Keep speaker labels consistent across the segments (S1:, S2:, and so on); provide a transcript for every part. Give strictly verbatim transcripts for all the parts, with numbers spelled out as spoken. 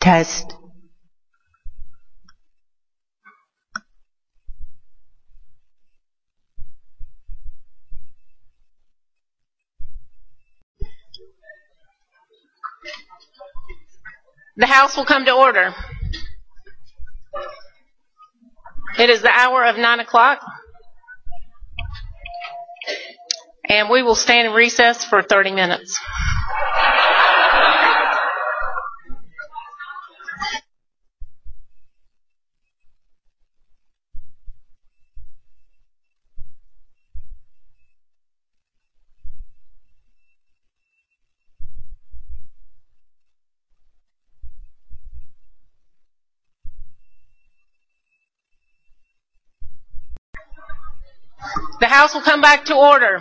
S1: Test.
S2: The House will come to order. It is the hour of nine o'clock, and we will stand in recess for thirty minutes. The House will come back to order.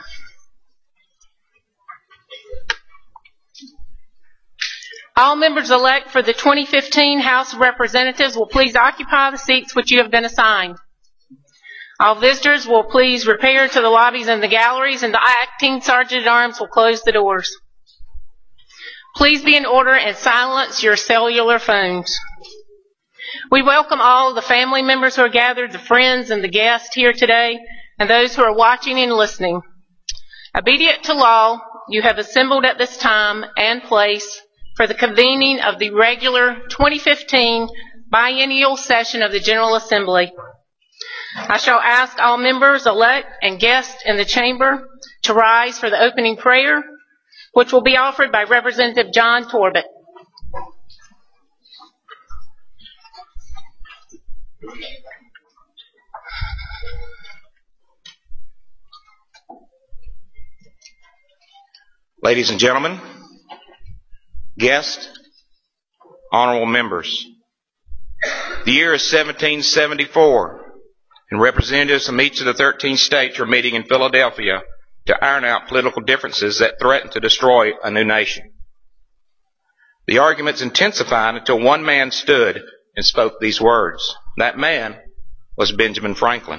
S2: All members-elect for the twenty fifteen House of Representatives will please occupy the seats which you have been assigned. All visitors will please repair to the lobbies and the galleries, and the acting Sergeant-at-Arms will close the doors. Please be in order and silence your cellular phones. We welcome all of the family members who are gathered, the friends and the guests here today, and those who are watching and listening. Obedient to law, you have assembled at this time and place for the convening of the regular twenty fifteen biennial session of the General Assembly. I shall ask all members-elect and guests in the chamber to rise for the opening prayer, which will be offered by Representative John Torbett.
S3: Ladies and gentlemen, guests, honorable members, the year is seventeen seventy-four, and representatives from each of the thirteen states are meeting in Philadelphia to iron out political differences that threaten to destroy a new nation. The arguments intensified until one man stood and spoke these words. That man was Benjamin Franklin.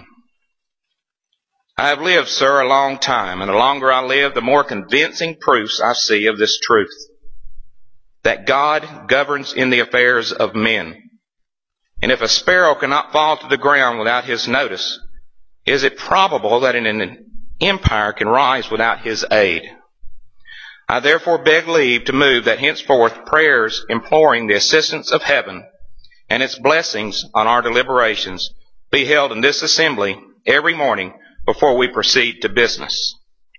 S3: I have lived, sir, a long time, and the longer I live, the more convincing proofs I see of this truth, that God governs in the affairs of men. And if a sparrow cannot fall to the ground without his notice, is it probable that an empire can rise without his aid? I therefore beg leave to move that henceforth prayers imploring the assistance of heaven and its blessings on our deliberations be held in this assembly every morning before we proceed to business.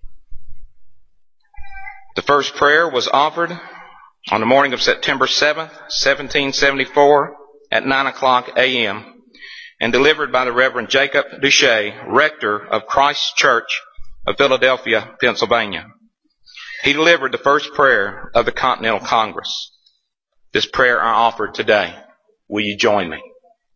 S3: The first prayer was offered on the morning of September seventh, seventeen seventy-four at nine o'clock a m and delivered by the Reverend Jacob Duche, rector of Christ Church of Philadelphia, Pennsylvania. He delivered the first prayer of the Continental Congress. This prayer I offered today. Will you join me?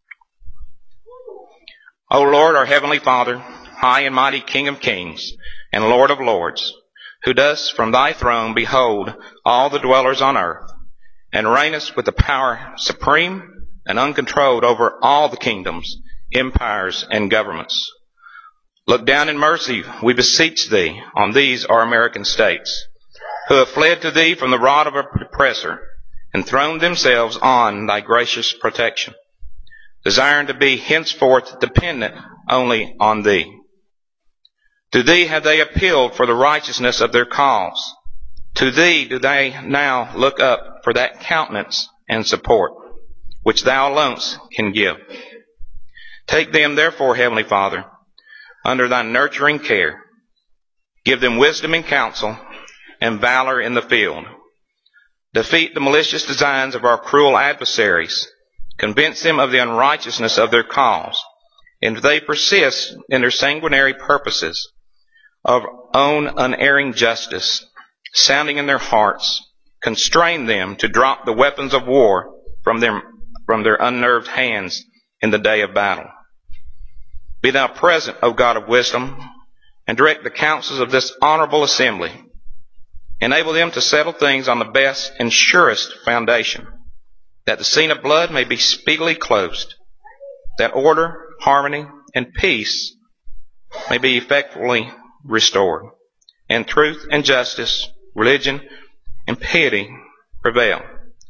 S3: O Lord, our Heavenly Father, high and mighty King of kings and Lord of lords, who dost from thy throne behold all the dwellers on earth, and reignest with the power supreme and uncontrolled over all the kingdoms, empires, and governments. Look down in mercy, we beseech thee, on these our American states, who have fled to thee from the rod of an oppressor, and thrown themselves on thy gracious protection, desiring to be henceforth dependent only on thee. To thee have they appealed for the righteousness of their cause. To thee do they now look up for that countenance and support, which thou alone can give. Take them therefore, Heavenly Father, under thy nurturing care. Give them wisdom in counsel and valor in the field. Defeat the malicious designs of our cruel adversaries. Convince them of the unrighteousness of their cause. And if they persist in their sanguinary purposes of own unerring justice, sounding in their hearts, constrain them to drop the weapons of war from their, from their unnerved hands in the day of battle. Be thou present, O God of wisdom, and direct the counsels of this honorable assembly. Enable them to settle things on the best and surest foundation, that the scene of blood may be speedily closed, that order, harmony, and peace may be effectually restored, and truth and justice, religion and piety prevail,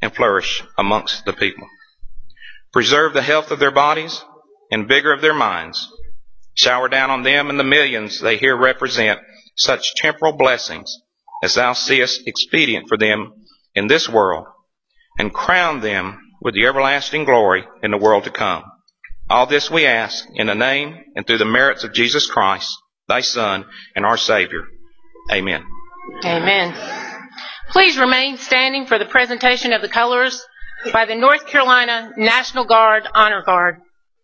S3: and flourish amongst the people. Preserve the health of their bodies and vigor of their minds. Shower down on them and the millions they here represent such temporal blessings as thou seest expedient for them in this world, and crown them with the everlasting glory in the world to come. All this we ask in the name and through the merits of Jesus Christ, thy Son and our Savior. Amen.
S2: Amen. Please remain standing for the presentation of the colors by the North Carolina National Guard Honor Guard.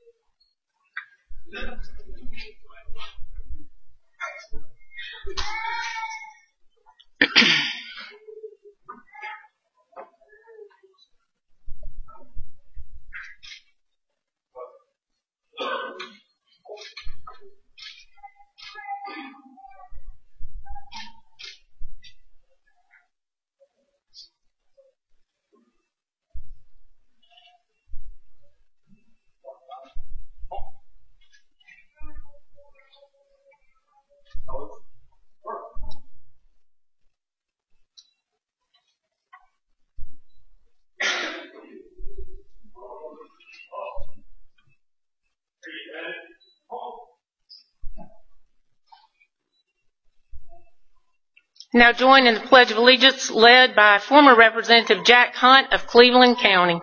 S2: Now join in the Pledge of Allegiance led by former Representative Jack Hunt of Cleveland County.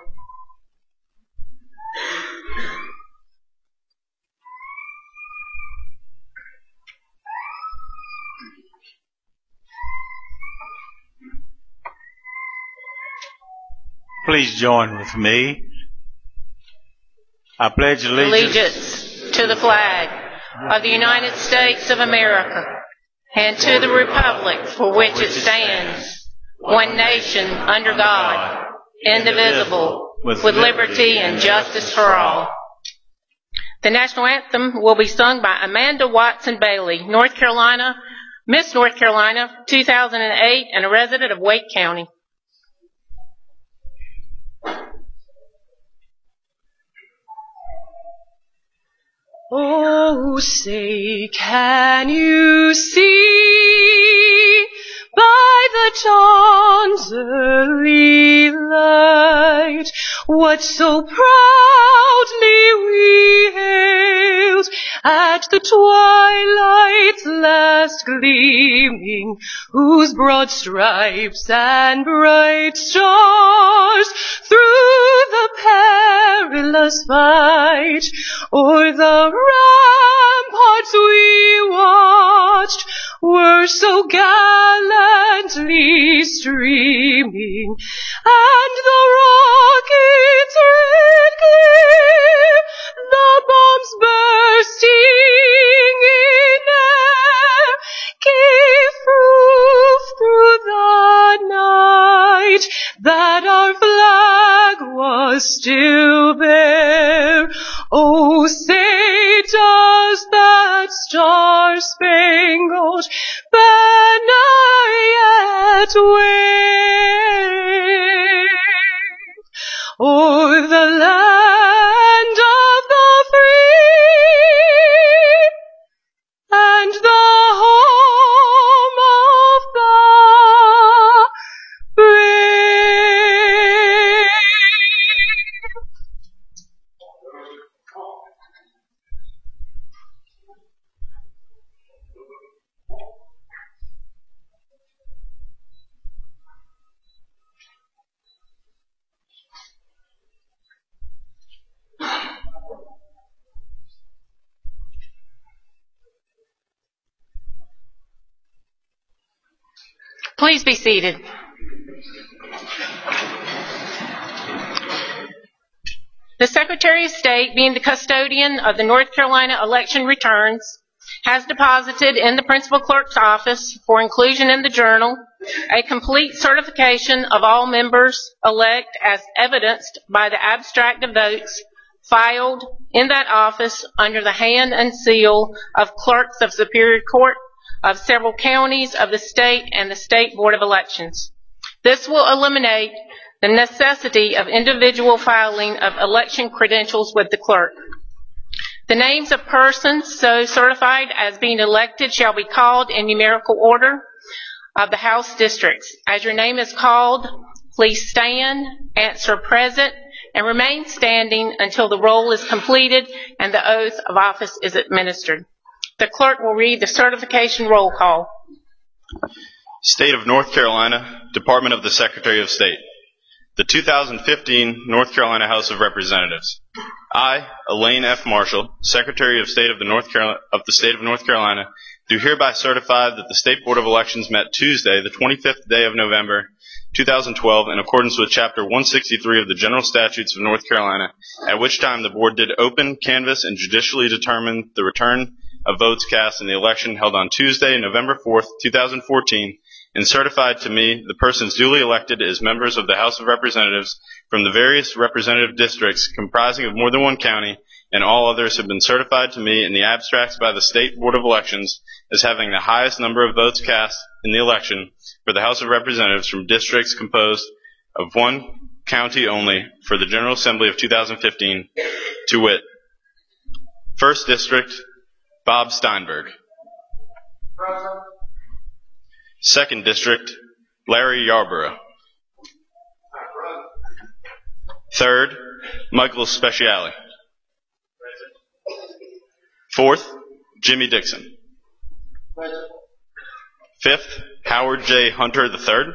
S1: Please join with me. I pledge allegiance,
S2: allegiance to the flag of the United States of America and to the republic for which it stands, one nation under God, indivisible, with liberty and justice for all. The national anthem will be sung by Amanda Watson Bailey, North Carolina, Miss North Carolina, two thousand eight, and a resident of Wake County.
S4: Oh, say, can you see by the dawn's early light what so proudly we hailed at the twilight's last gleaming, whose broad stripes and bright stars through the perilous fight o'er the ramparts we watched were so gallantly streaming, and the rockets red clear, the bombs bursting in air, gave proof through the night that our flag was still there. Oh, say, does that star-spangled banner yet wave o'er the land of the free and the home of the brave?
S2: Please be seated. The Secretary of State, being the custodian of the North Carolina election returns, has deposited in the principal clerk's office for inclusion in the journal a complete certification of all members-elect as evidenced by the abstract of votes filed in that office under the hand and seal of clerks of Superior Court of several counties of the state and the State Board of Elections. This will eliminate the necessity of individual filing of election credentials with the clerk. The names of persons so certified as being elected shall be called in numerical order of the House districts. As your name is called, please stand, answer present, and remain standing until the roll is completed and the oath of office is administered. The clerk will read the certification roll call.
S5: State of North Carolina, Department of the Secretary of State. The two thousand fifteen North Carolina House of Representatives. I, Elaine F. Marshall, Secretary of State of the, North Carolina, of the State of North Carolina, do hereby certify that the State Board of Elections met Tuesday, the twenty-fifth day of November, two thousand twelve, in accordance with Chapter one sixty-three of the General Statutes of North Carolina, at which time the Board did open, canvass, and judicially determine the return of votes cast in the election held on Tuesday, November fourth, two thousand fourteen, and certified to me the persons duly elected as members of the House of Representatives from the various representative districts comprising of more than one county, and all others have been certified to me in the abstracts by the State Board of Elections as having the highest number of votes cast in the election for the House of Representatives from districts composed of one county only for the General Assembly of two thousand fifteen, to wit, First District, Bob Steinberg. Second District, Larry Yarborough. Third, Michael Speciale. Fourth, Jimmy Dixon. Fifth, Howard J. Hunter the third.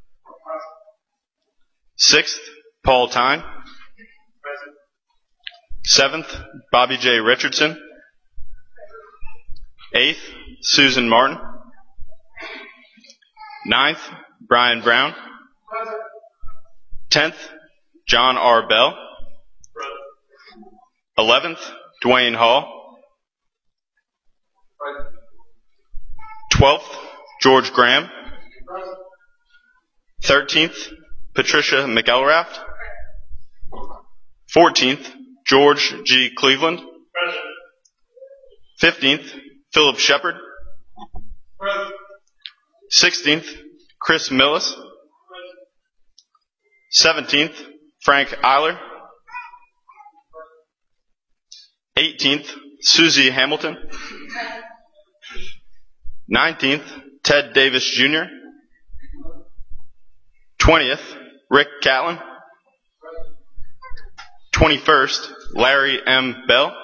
S5: Sixth, Paul Tyne. Seventh, Bobby J. Richardson. Eighth, Susan Martin. Ninth, Brian Brown. Tenth, John R. Bell. Eleventh, Dwayne Hall. Twelfth, George Graham. Thirteenth, Patricia McElraft. Fourteenth, George G. Cleveland. Fifteenth, Philip Shepard. Sixteenth, Chris Millis. Seventeenth, Frank Eiler. Eighteenth, Susie Hamilton. Nineteenth, Ted Davis Junior Twentieth, Rick Catlin. Twenty-first, Larry M. Bell.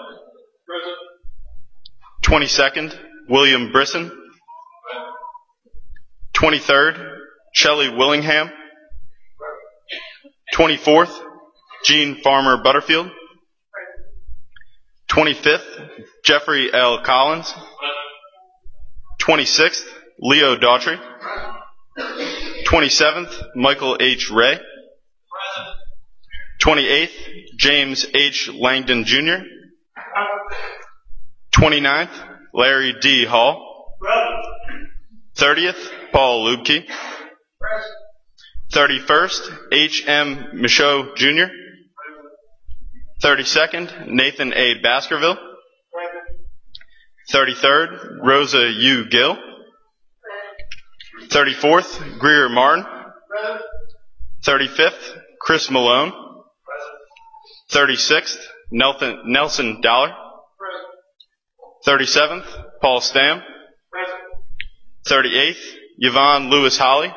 S5: Twenty-second, William Brisson. Twenty-third, Shelley Willingham. Twenty-fourth, Gene Farmer Butterfield. Twenty-fifth, Jeffrey L. Collins. Twenty-sixth, Leo Daughtry. Twenty-seventh, Michael H. Ray. Twenty-eighth, James H. Langdon Junior Twenty-ninth, Larry D. Hall. Thirtieth, Paul Lubke. Thirty-first, H. M. Michaud Junior Thirty-second, Nathan A. Baskerville. Thirty-third, Rosa U. Gill. Thirty-fourth, Greer Martin. Thirty-fifth, Chris Malone. Thirty-sixth, Nelson, Nelson Dollar. Thirty-seventh, Paul Stam. Thirty-eighth, Yvonne Lewis Holly.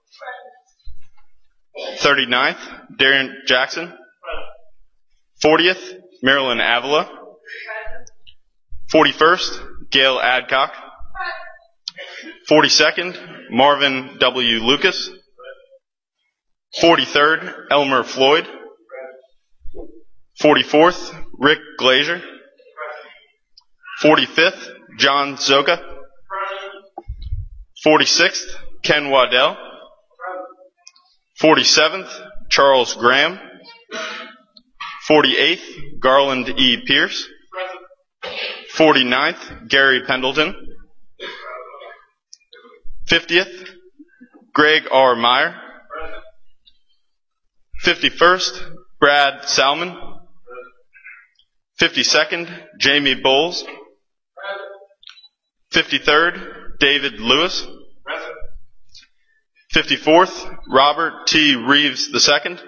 S5: Thirty-ninth, Darren Jackson. Fortieth, Marilyn Avila. Forty-first, Gail Adcock. Forty-second, Marvin W. Lucas. Forty-third, Elmer Floyd. Forty-fourth, Rick Glazier. Forty-fifth, John Zoka. Forty-sixth, Ken Waddell. Forty-seventh, Charles Graham. Forty-eighth, Garland E. Pierce. Forty-ninth, Gary Pendleton. Fiftieth, Greg R. Meyer. Fifty-first, Brad Salmon. Fifty-second, Jamie Bowles. Fifty-third, David Lewis. Fifty-fourth, Robert T. Reeves the second.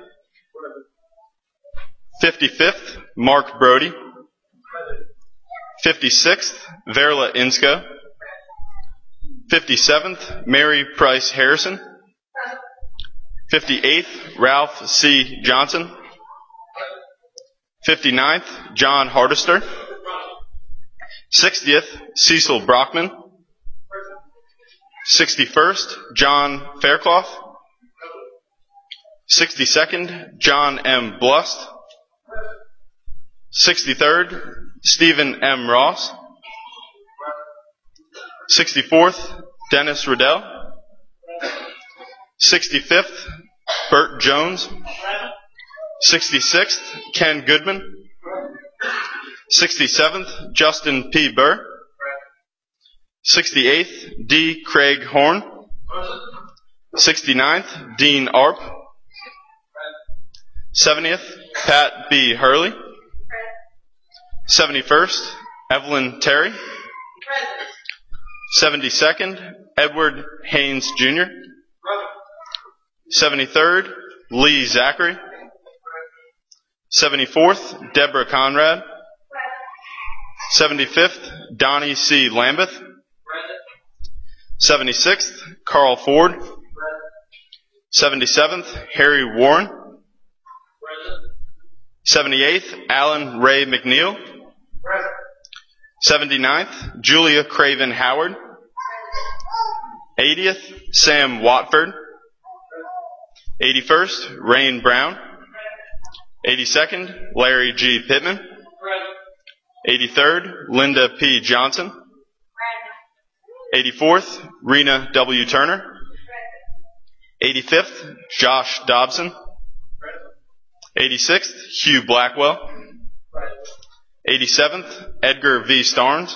S5: Fifty-fifth, Mark Brody. Fifty-sixth, Verla Insko. Fifty-seventh, Mary Price Harrison. fifty-eighth, Ralph C. Johnson. fifty-ninth, John Hardister. sixtieth, Cecil Brockman. sixty-first, John Faircloth. sixty-second, John M. Blust. sixty-third, Stephen M. Ross. sixty-fourth, Dennis Riddell. sixty-fifth, Bert Jones. sixty-sixth, Ken Goodman. sixty-seventh, Justin P. Burr. sixty-eighth, D. Craig Horn. sixty-ninth, Dean Arp. seventieth, Pat B. Hurley. seventy-first, Evelyn Terry. seventy-second, Edward Haynes Junior seventy-third, Lee Zachary. seventy-fourth, Deborah Conrad. seventy-fifth, Donnie C. Lambeth. seventy-sixth, Carl Ford. seventy-seventh, Harry Warren. seventy-eighth, Alan Ray McNeil. seventy-ninth, Julia Craven Howard. eightieth, Sam Watford. eighty-first, Rain Brown. eighty-second, Larry G. Pittman. eighty-third, Linda P. Johnson. eighty-fourth, Rena W. Turner. eighty-fifth, Josh Dobson. eighty-sixth, Hugh Blackwell. eighty-seventh, Edgar V. Starnes.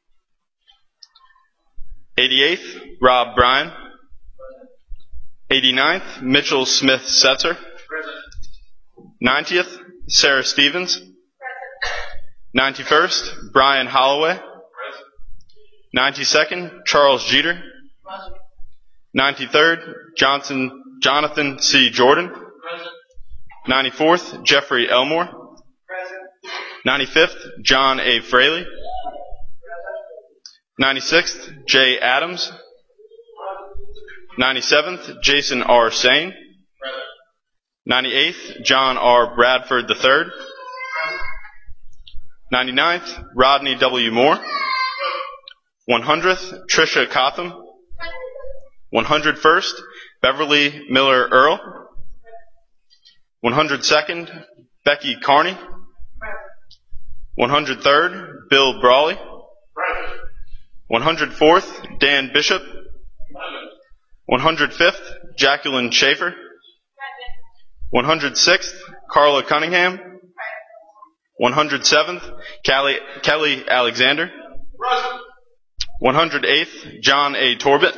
S5: eighty-eighth, Rob Bryan. eighty-ninth, Mitchell Smith Setzer. ninetieth, Sarah Stevens. ninety-first, Brian Holloway. ninety-second, Charles Jeter. ninety-third, Johnson, Jonathan C. Jordan. ninety-fourth, Jeffrey Elmore. ninety-fifth, John A. Fraley. ninety-sixth, Jay Adams. ninety-seventh, Jason R. Sane. ninety-eighth, John R. Bradford the third. ninety-ninth, Rodney W. Moore. one hundredth, Tricia Cotham. one hundred first, Beverly Miller Earl. one hundred second, Becky Carney. one hundred third, Bill Brawley. one hundred fourth, Dan Bishop. one hundred fifth, Jacqueline Schaefer. one hundred sixth, Carla Cunningham. one hundred seventh, Kelly, Kelly Alexander. one hundred eighth, John A. Torbett.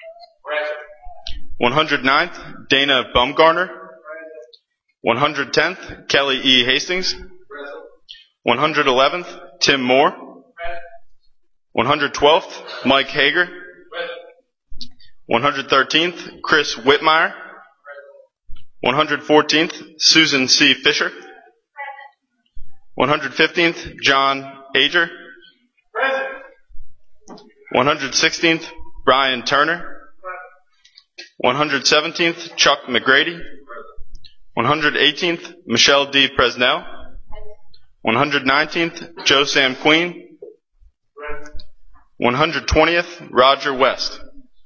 S5: one hundred ninth, Dana Bumgarner. one hundred tenth, Kelly E. Hastings. one hundred eleventh, Tim Moore. one hundred twelfth, Mike Hager. one hundred thirteenth, Chris Whitmire. one hundred fourteenth, Susan C. Fisher. one hundred fifteenth, John Ager. one hundred sixteenth, Brian Turner. one hundred seventeenth, Chuck McGrady. one hundred eighteenth, Michelle D. Presnell. one hundred nineteenth, Joe Sam Queen. one hundred twentieth, Roger West.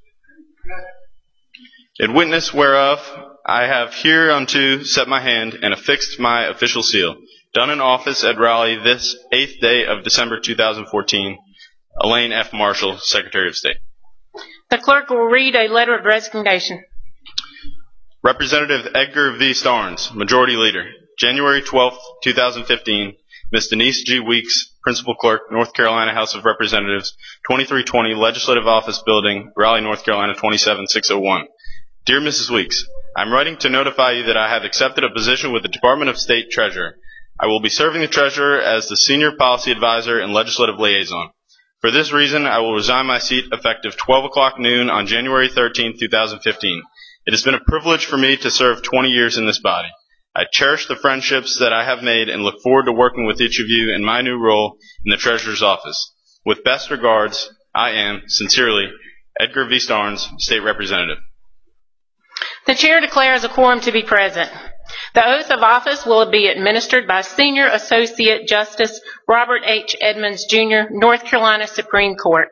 S5: In witness whereof I have hereunto set my hand and affixed my official seal. Done in office at Raleigh this eighth day of December two thousand fourteen. Elaine F. Marshall, Secretary of State.
S2: The clerk will read a letter of resignation.
S5: Representative Edgar V. Starnes, Majority Leader. January twelfth, two thousand fifteen. Miz Denise G. Weeks, Principal Clerk, North Carolina House of Representatives, twenty-three twenty Legislative Office Building, Raleigh, North Carolina, twenty-seven six oh one. Dear Missus Weeks, I'm writing to notify you that I have accepted a position with the Department of State Treasurer. I will be serving the Treasurer as the Senior Policy Advisor and Legislative Liaison. For this reason, I will resign my seat effective twelve o'clock noon on January thirteenth, two thousand fifteen. It has been a privilege for me to serve twenty years in this body. I cherish the friendships that I have made and look forward to working with each of you in my new role in the Treasurer's Office. With best regards, I am, sincerely, Edgar V. Starnes, State Representative.
S2: The chair declares a quorum to be present. The oath of office will be administered by Senior Associate Justice Robert H. Edmonds, Junior, North Carolina Supreme Court.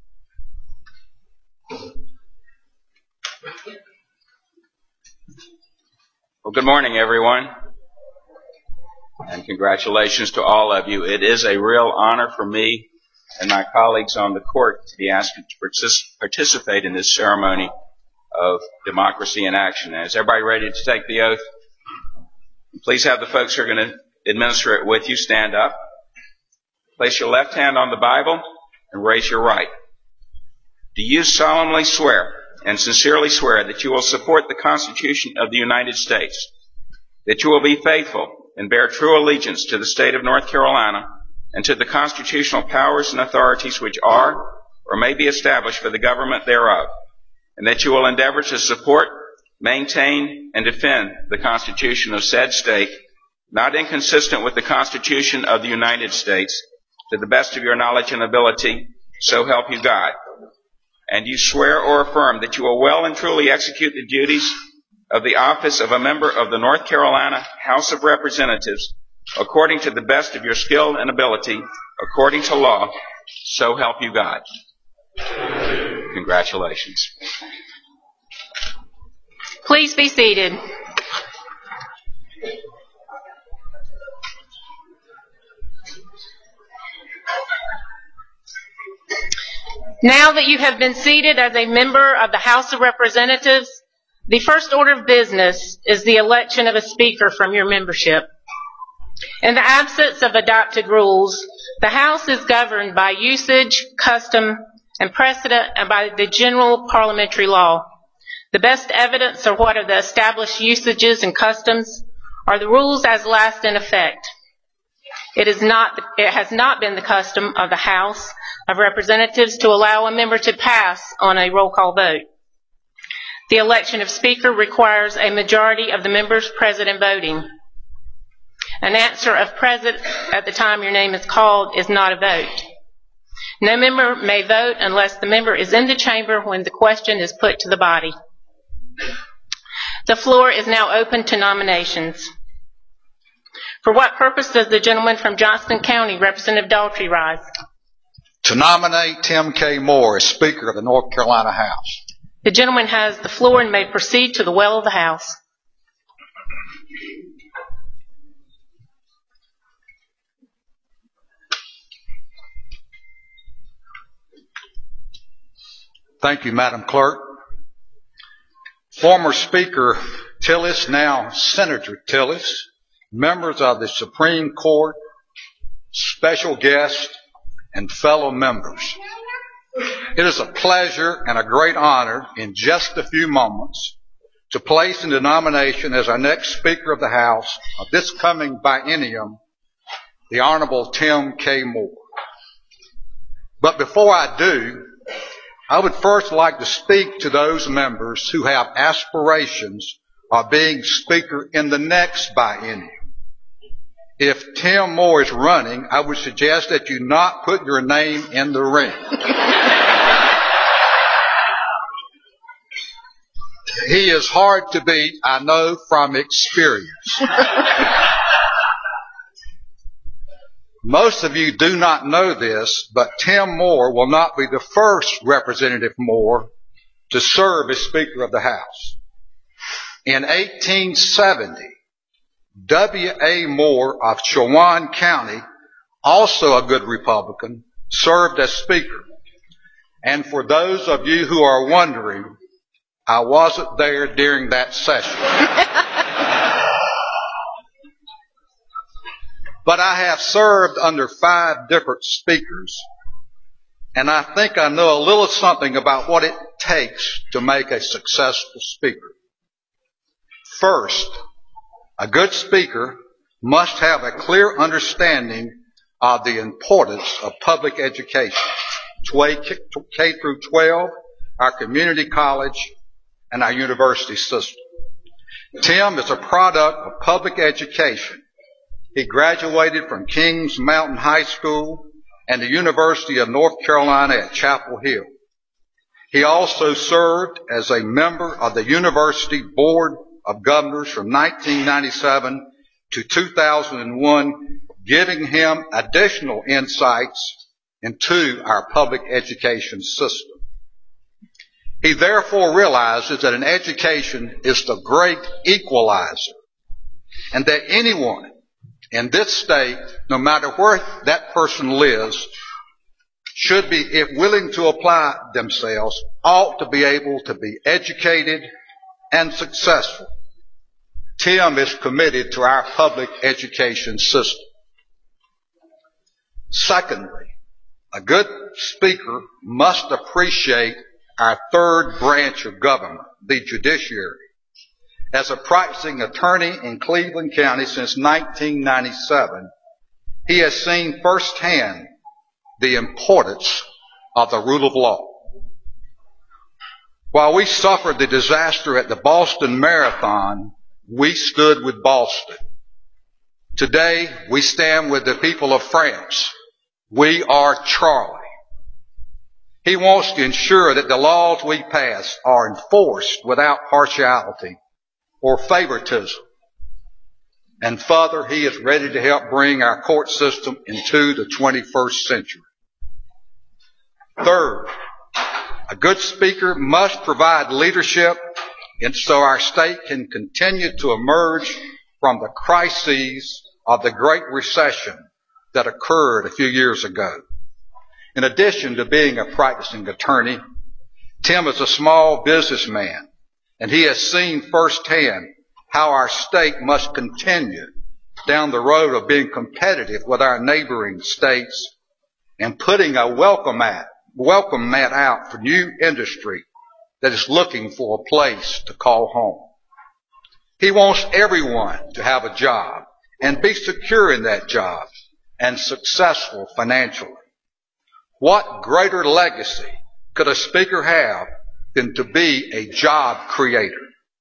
S6: Well, good morning, everyone, and congratulations to all of you. It is a real honor for me and my colleagues on the court to be asked to participate in this ceremony of democracy in action. Is everybody ready to take the oath? Please have the folks who are going to administer it with you stand up. Place your left hand on the Bible and raise your right. Do you solemnly swear and sincerely swear that you will support the Constitution of the United States, that you will be faithful and bear true allegiance to the state of North Carolina and to the constitutional powers and authorities which are or may be established for the government thereof, and that you will endeavor to support, maintain, and defend the Constitution of said state, not inconsistent with the Constitution of the United States, to the best of your knowledge and ability, so help you God. And you swear or affirm that you will well and truly execute the duties of the office of a member of the North Carolina House of Representatives according to the best of your skill and ability, according to law, so help you God. Congratulations.
S2: Please be seated. Now that you have been seated as a member of the House of Representatives, the first order of business is the election of a speaker from your membership. In the absence of adopted rules, the House is governed by usage, custom, and precedent, and by the general parliamentary law. The best evidence of what are the established usages and customs are the rules as last in effect. It is not, it has not been the custom of the House of Representatives to allow a member to pass on a roll call vote. The election of Speaker requires a majority of the members present and voting. An answer of present at the time your name is called is not a vote. No member may vote unless the member is in the chamber when the question is put to the body. The floor is now open to nominations. For what purpose does the gentleman from Johnston County, Representative Daltrey, rise?
S7: To nominate Tim K. Moore as Speaker of the North Carolina House.
S2: The gentleman has the floor and may proceed to the well of the House.
S7: Thank you, Madam Clerk. Former Speaker Tillis, now Senator Tillis, members of the Supreme Court, special guests, and fellow members. It is a pleasure and a great honor in just a few moments to place into nomination as our next Speaker of the House of this coming biennium, the Honorable Tim K. Moore. But before I do, I would first like to speak to those members who have aspirations of being Speaker in the next biennium. If Tim Moore is running, I would suggest that you not put your name in the ring. He is hard to beat, I know from experience. Most of you do not know this, but Tim Moore will not be the first Representative Moore to serve as Speaker of the House. In eighteen seventy, W A Moore of Chowan County, also a good Republican, served as Speaker. And for those of you who are wondering, I wasn't there during that session. But I have served under five different speakers, and I think I know a little something about what it takes to make a successful speaker. First, a good speaker must have a clear understanding of the importance of public education, K through twelve, our community college, and our university system. Tim is a product of public education. He graduated from Kings Mountain High School and the University of North Carolina at Chapel Hill. He also served as a member of the University Board of Governors from nineteen ninety-seven to two thousand one, giving him additional insights into our public education system. He therefore realizes that an education is the great equalizer, and that anyone in this state, no matter where that person lives, should be, if willing to apply themselves, ought to be able to be educated and successful. Tim is committed to our public education system. Secondly, a good speaker must appreciate our third branch of government, the judiciary. As a practicing attorney in Cleveland County since nineteen ninety-seven, he has seen firsthand the importance of the rule of law. While we suffered the disaster at the Boston Marathon, we stood with Boston. Today, we stand with the people of France. We are Charlie. He wants to ensure that the laws we pass are enforced without partiality or favoritism. And further, he is ready to help bring our court system into the twenty-first century. Third, a good speaker must provide leadership and so our state can continue to emerge from the crises of the Great Recession that occurred a few years ago. In addition to being a practicing attorney, Tim is a small businessman, and he has seen firsthand how our state must continue down the road of being competitive with our neighboring states and putting a welcome mat, welcome mat out for new industry that is looking for a place to call home. He wants everyone to have a job and be secure in that job and successful financially. What greater legacy could a speaker have than to be a job creator?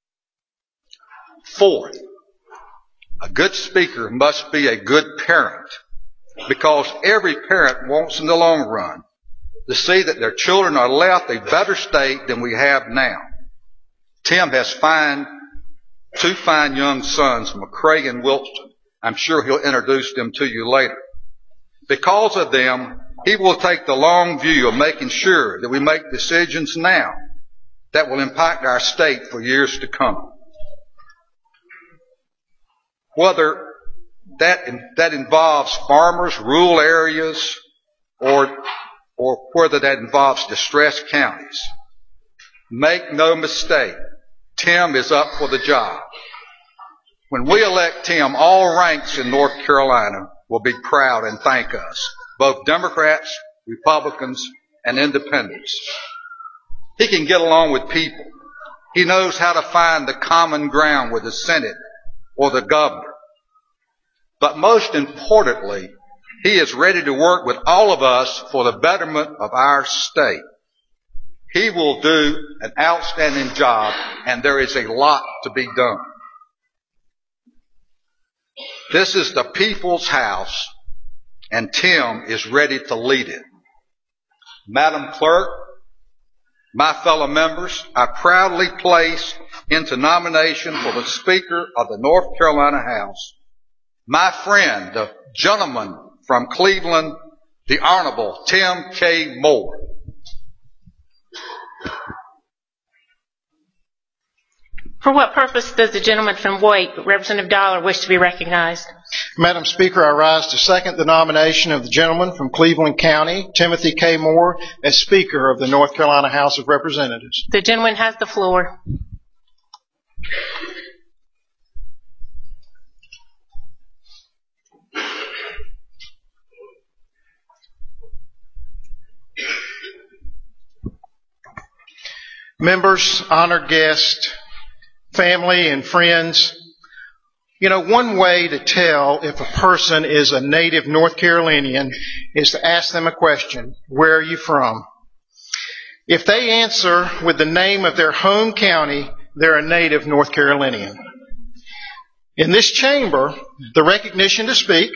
S7: Fourth, a good speaker must be a good parent, because every parent wants in the long run to see that their children are left a better state than we have now. Tim has fine, two fine young sons, McCrae and Wilson. I'm sure he'll introduce them to you later. Because of them, he will take the long view of making sure that we make decisions now that will impact our state for years to come. Whether that, that involves farmers, rural areas, or, or whether that involves distressed counties, make no mistake, Tim is up for the job. When we elect Tim, all ranks in North Carolina will be proud and thank us, both Democrats, Republicans, and independents. He can get along with people. He knows how to find the common ground with the Senate or the governor. But most importantly, he is ready to work with all of us for the betterment of our state. He will do an outstanding job, and there is a lot to be done. This is the people's house, and Tim is ready to lead it. Madam Clerk, my fellow members, I proudly place into nomination for the Speaker of the North Carolina House my friend, the gentleman from Cleveland, the Honorable Tim K. Moore.
S2: For what purpose does the gentleman from Wake, Representative Dollar, wish to be recognized?
S8: Madam Speaker, I rise to second the nomination of the gentleman from Cleveland County, Timothy K. Moore, as Speaker of the North Carolina House of Representatives.
S2: The gentleman has the floor.
S8: Members, honored guests, family, and friends, you know, one way to tell if a person is a native North Carolinian is to ask them a question. Where are you from? If they answer with the name of their home county, they're a native North Carolinian. In this chamber, the recognition to speak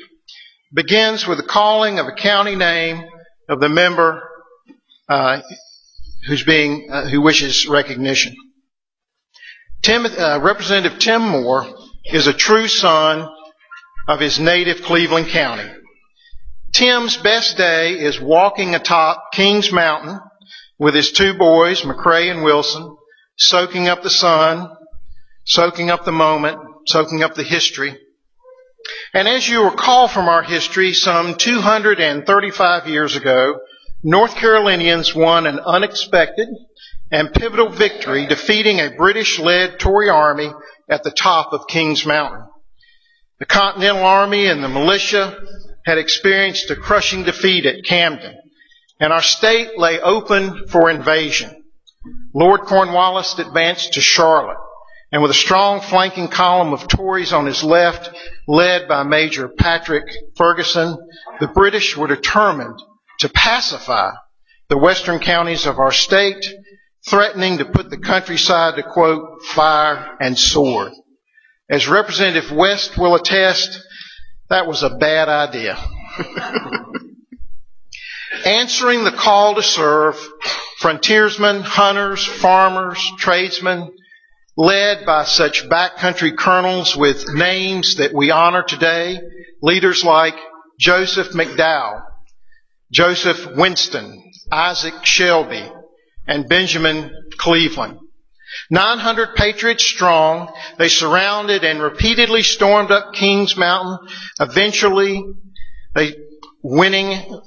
S8: begins with the calling of a county name of the member uh, who's being uh, who wishes recognition. Tim, uh, Representative Tim Moore is a true son of his native Cleveland County. Tim's best day is walking atop Kings Mountain with his two boys, McCrae and Wilson, soaking up the sun, soaking up the moment, soaking up the history. And as you recall from our history, some two hundred thirty-five years ago, North Carolinians won an unexpected and pivotal victory, defeating a British-led Tory army at the top of Kings Mountain. The Continental Army and the militia had experienced a crushing defeat at Camden, and our state lay open for invasion. Lord Cornwallis advanced to Charlotte, and with a strong flanking column of Tories on his left, led by Major Patrick Ferguson, the British were determined to pacify the western counties of our state, threatening to put the countryside to, quote, fire and sword. As Representative West will attest, that was a bad idea. Answering the call to serve, frontiersmen, hunters, farmers, tradesmen, led by such backcountry colonels with names that we honor today, leaders like Joseph McDowell, Joseph Winston, Isaac Shelby, and Benjamin Cleveland. nine hundred patriots strong, they surrounded and repeatedly stormed up Kings Mountain, eventually they winning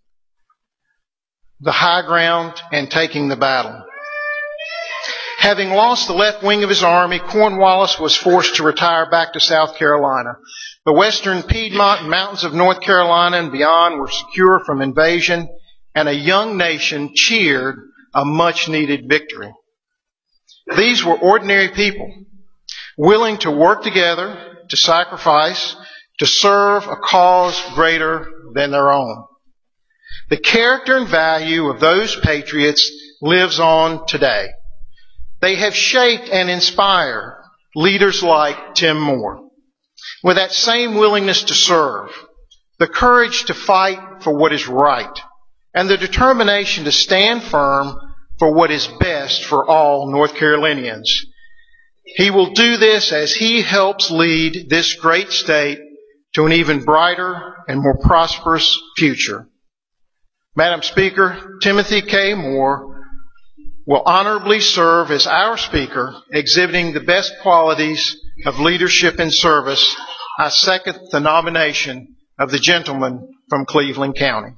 S8: the high ground and taking the battle. Having lost the left wing of his army, Cornwallis was forced to retire back to South Carolina. The western Piedmont and mountains of North Carolina and beyond were secure from invasion, and a young nation cheered a much-needed victory. These were ordinary people, willing to work together, to sacrifice, to serve a cause greater than their own. The character and value of those patriots lives on today. They have shaped and inspired leaders like Tim Moore. With that same willingness to serve, the courage to fight for what is right, and the determination to stand firm for what is best for all North Carolinians. He will do this as he helps lead this great state to an even brighter and more prosperous future. Madam Speaker, Timothy K. Moore will honorably serve as our Speaker, exhibiting the best qualities of leadership and service. I second the nomination of the gentleman from Cleveland County.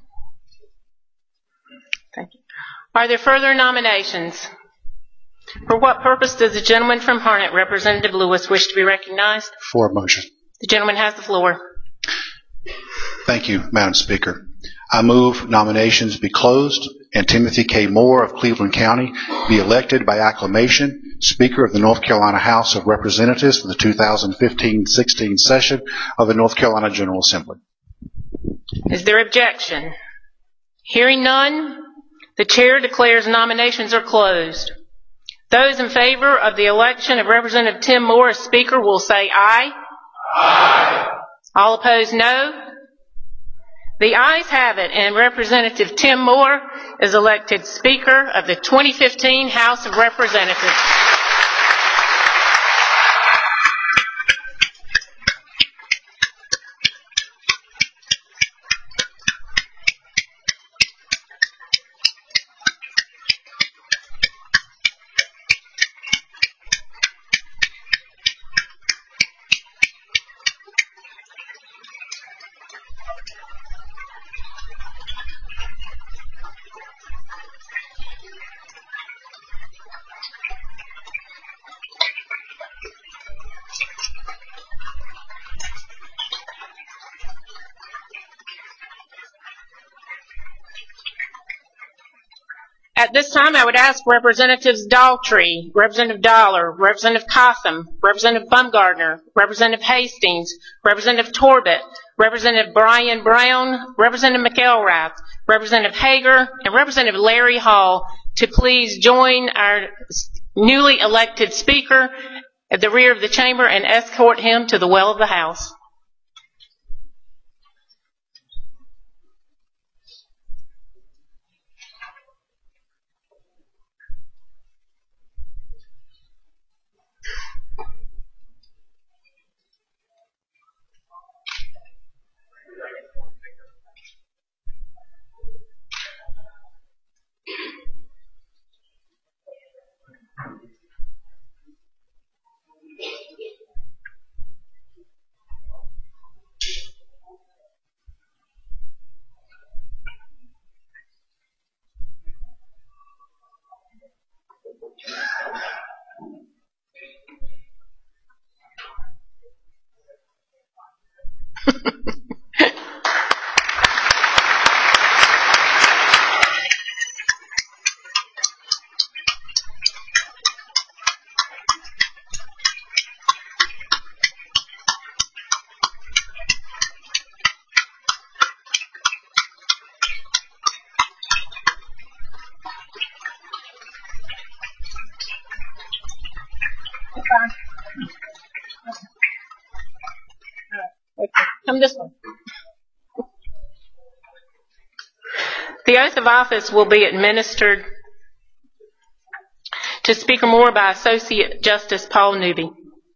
S2: Thank you. Are there further nominations? For what purpose does the gentleman from Harnett, Representative Lewis, wish to be recognized?
S9: For a motion.
S2: The gentleman has the floor.
S9: Thank you, Madam Speaker. I move nominations be closed and Timothy K. Moore of Cleveland County be elected by acclamation Speaker of the North Carolina House of Representatives for the two thousand fifteen sixteen session of the North Carolina General Assembly.
S2: Is there objection? Hearing none, the chair declares nominations are closed. Those in favor of the election of Representative Tim Moore as Speaker will say aye. Aye. All opposed, no. The ayes have it, and Representative Tim Moore is elected Speaker of the twenty fifteen House of Representatives. At this time, I would ask Representatives Daltrey, Representative Dollar, Representative Cotham, Representative Bumgardner, Representative Hastings, Representative Torbett, Representative Brian Brown, Representative McElrath, Representative Hager, and Representative Larry Hall to please join our newly elected Speaker at the rear of the chamber and escort him to the well of the House. Come this way. The oath of office will be administered to Speaker Moore by Associate Justice Paul Newby.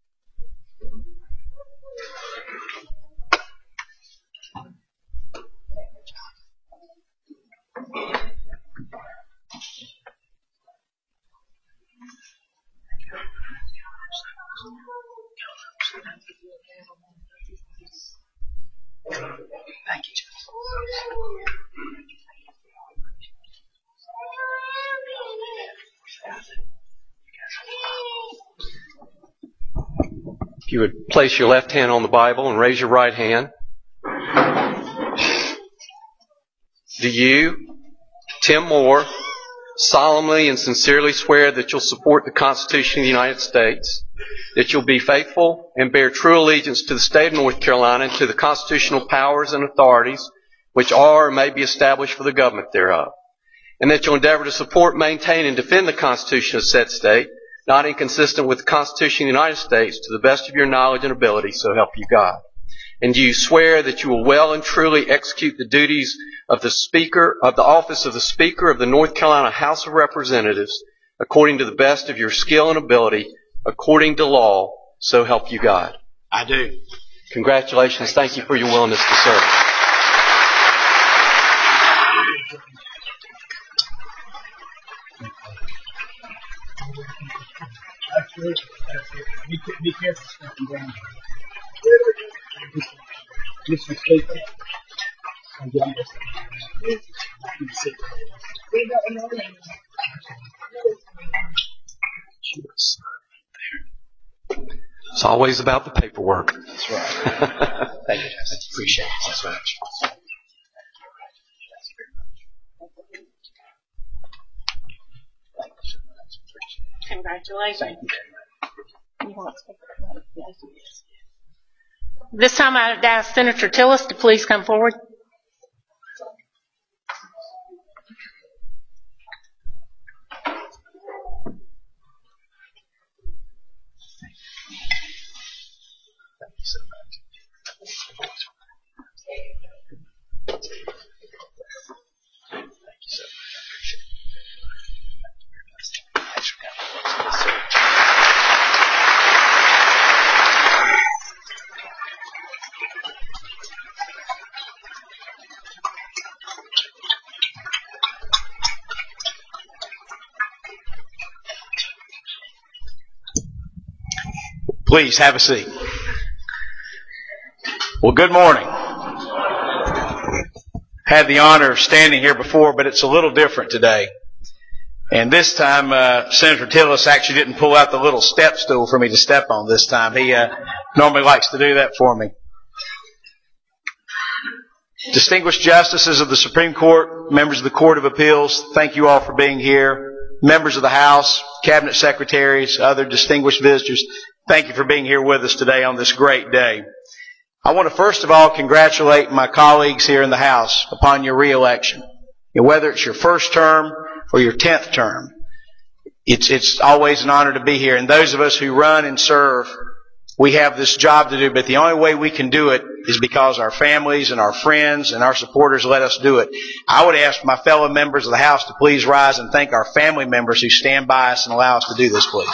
S10: Thank you, Justice.
S11: If you would place your left hand on the Bible and raise your right hand. Do you, Tim Moore, solemnly and sincerely swear that you'll support the Constitution of the United States, that you'll be faithful and bear true allegiance to the state of North Carolina and to the constitutional powers and authorities which are or may be established for the government thereof, and that you'll endeavor to support, maintain, and defend the Constitution of said state, not inconsistent with the Constitution of the United States, to the best of your knowledge and ability, so help you God. And do you swear that you will well and truly execute the duties of the Speaker, of the office of the Speaker of the North Carolina House of Representatives, according to the best of your skill and ability, according to law, so help you God?
S10: I do.
S11: Congratulations. Thank you for your willingness to serve.
S10: That's it. That's it. Be, be careful stepping down. Mister Speaker, I'm getting this. You can sit there.
S11: It's always about the paperwork.
S10: That's right. Thank you, Justice. Appreciate it. That's right.
S2: Congratulations.
S10: Thank you very much.
S2: This time I would ask Senator Tillis to please come forward.
S10: Thank you so much. Thank you so much. I appreciate it. Thank you very much. Thanks for coming. Yes, sir.
S12: Please have a seat. Well, good morning. Had the honor of standing here before, but it's a little different today. And this time, uh, Senator Tillis actually didn't pull out the little step stool for me to step on this time. He uh, normally likes to do that for me. Distinguished justices of the Supreme Court, members of the Court of Appeals, thank you all for being here. Members of the House, cabinet secretaries, other distinguished visitors, thank you for being here with us today on this great day. I want to first of all congratulate my colleagues here in the House upon your re-election. And whether it's your first term or your tenth term, it's, it's always an honor to be here. And those of us who run and serve, we have this job to do, but the only way we can do it is because our families and our friends and our supporters let us do it. I would ask my fellow members of the House to please rise and thank our family members who stand by us and allow us to do this, please.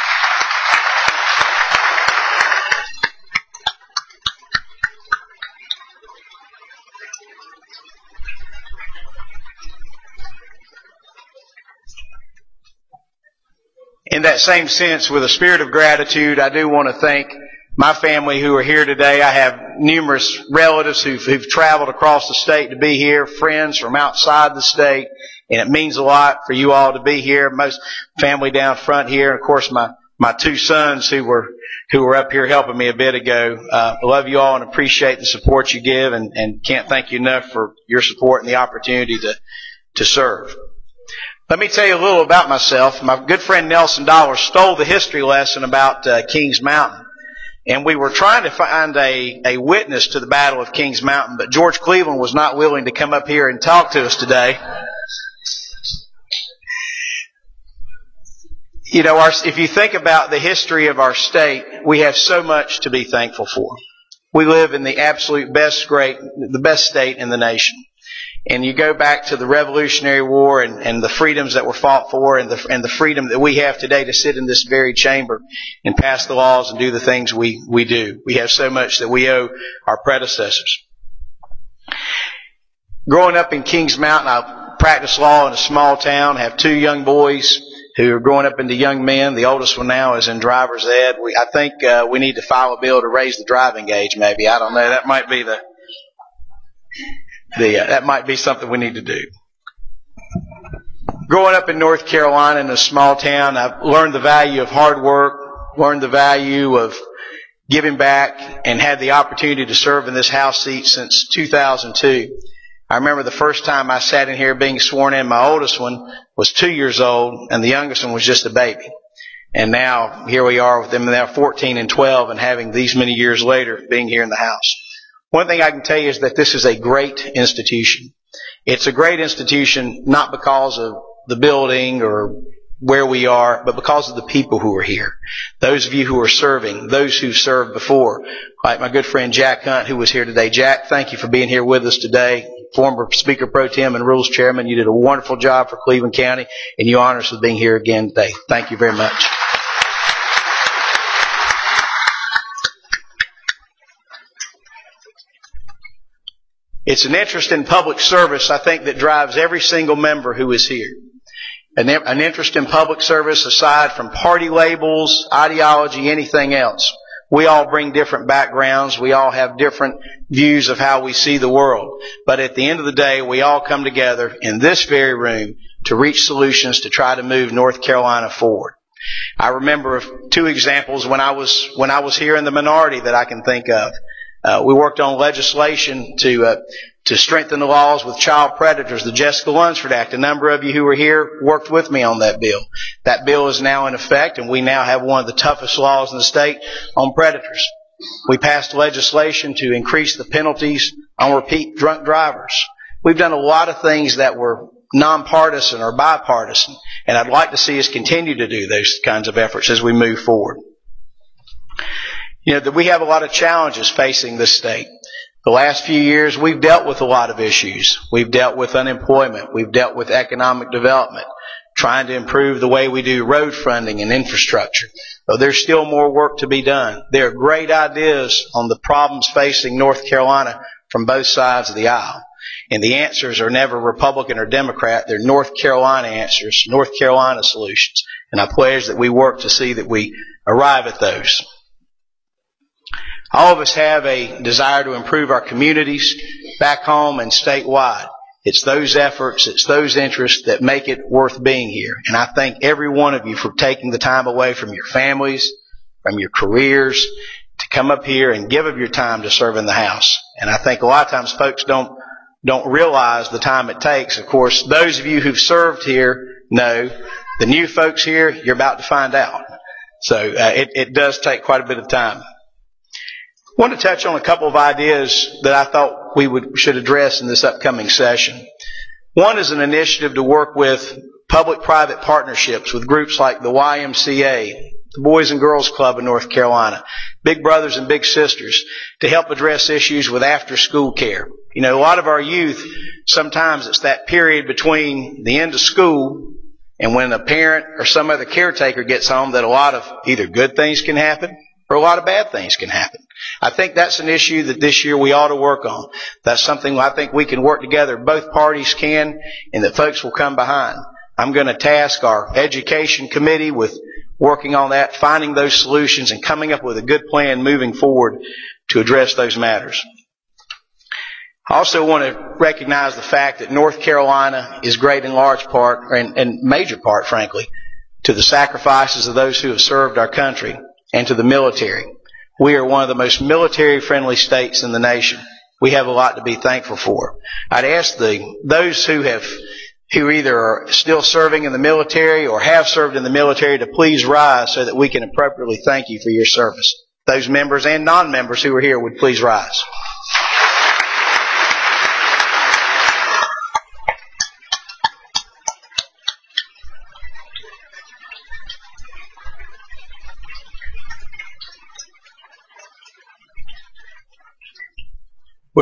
S12: In that same sense, with a spirit of gratitude, I do want to thank my family who are here today. I have numerous relatives who've, who've traveled across the state to be here, friends from outside the state, and it means a lot for you all to be here. Most family down front here, and of course my, my two sons who were who were up here helping me a bit ago. Uh, I love you all and appreciate the support you give, and, and can't thank you enough for your support and the opportunity to, to serve. Let me tell you a little about myself. My good friend Nelson Dollar stole the history lesson about uh, Kings Mountain. And we were trying to find a, a witness to the Battle of Kings Mountain, but George Cleveland was not willing to come up here and talk to us today. You know, our, if you think about the history of our state, we have so much to be thankful for. We live in the absolute best great, the best state in the nation. And you go back to the Revolutionary War and, and the freedoms that were fought for and the, and the freedom that we have today to sit in this very chamber and pass the laws and do the things we, we do. We have so much that we owe our predecessors. Growing up in Kings Mountain, I practiced law in a small town, have two young boys who are growing up into young men. The oldest one now is in driver's ed. We, I think uh, we need to file a bill to raise the driving age, maybe. I don't know. That might be the... The, uh, that might be something we need to do. Growing up in North Carolina in a small town, I've learned the value of hard work, learned the value of giving back, and had the opportunity to serve in this House seat since two thousand two. I remember the first time I sat in here being sworn in, my oldest one was two years old, and the youngest one was just a baby. And now, here we are with them now fourteen and twelve, and having these many years later being here in the House. One thing I can tell you is that this is a great institution. It's a great institution not because of the building or where we are, but because of the people who are here. Those of you who are serving, those who've served before, like my good friend Jack Hunt, who was here today. Jack, thank you for being here with us today. Former Speaker Pro Tem and Rules Chairman, you did a wonderful job for Cleveland County, and you honor us with being here again today. Thank you very much. It's an interest in public service, I think, that drives every single member who is here. An, an interest in public service aside from party labels, ideology, anything else. We all bring different backgrounds. We all have different views of how we see the world. But at the end of the day, we all come together in this very room to reach solutions to try to move North Carolina forward. I remember two examples when I was, when I was here in the minority that I can think of. Uh, we worked on legislation to uh, to strengthen the laws with child predators, the Jessica Lunsford Act. A number of you who were here worked with me on that bill. That bill is now in effect, and we now have one of the toughest laws in the state on predators. We passed legislation to increase the penalties on repeat drunk drivers. We've done a lot of things that were nonpartisan or bipartisan, and I'd like to see us continue to do those kinds of efforts as we move forward. You know, that we have a lot of challenges facing this state. The last few years, we've dealt with a lot of issues. We've dealt with unemployment. We've dealt with economic development, trying to improve the way we do road funding and infrastructure. Though there's still more work to be done. There are great ideas on the problems facing North Carolina from both sides of the aisle. And the answers are never Republican or Democrat. They're North Carolina answers, North Carolina solutions. And I pledge that we work to see that we arrive at those. All of us have a desire to improve our communities back home and statewide. It's those efforts, it's those interests that make it worth being here. And I thank every one of you for taking the time away from your families, from your careers, to come up here and give of your time to serve in the House. And I think a lot of times folks don't don't realize the time it takes. Of course, those of you who've served here know. The new folks here, you're about to find out. So uh, it, it does take quite a bit of time. I want to touch on a couple of ideas that I thought we would should address in this upcoming session. One is an initiative to work with public-private partnerships with groups like the Y M C A, the Boys and Girls Club of North Carolina, Big Brothers and Big Sisters, to help address issues with after-school care. You know, a lot of our youth, sometimes it's that period between the end of school and when a parent or some other caretaker gets home that a lot of either good things can happen or a lot of bad things can happen. I think that's an issue that this year we ought to work on. That's something I think we can work together. Both parties can, and that folks will come behind. I'm going to task our education committee with working on that, finding those solutions, and coming up with a good plan moving forward to address those matters. I also want to recognize the fact that North Carolina is great in large part, and, and major part, frankly, to the sacrifices of those who have served our country and to the military. We are one of the most military-friendly states in the nation. We have a lot to be thankful for. I'd ask the those who have who either are still serving in the military or have served in the military to please rise so that we can appropriately thank you for your service. Those members and non-members who are here would please rise.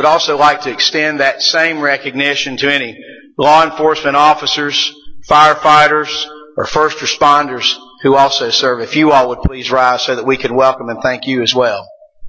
S12: Would also like to extend that same recognition to any law enforcement officers, firefighters, or first responders who also serve. If you all would please rise so that we can welcome and thank you as well.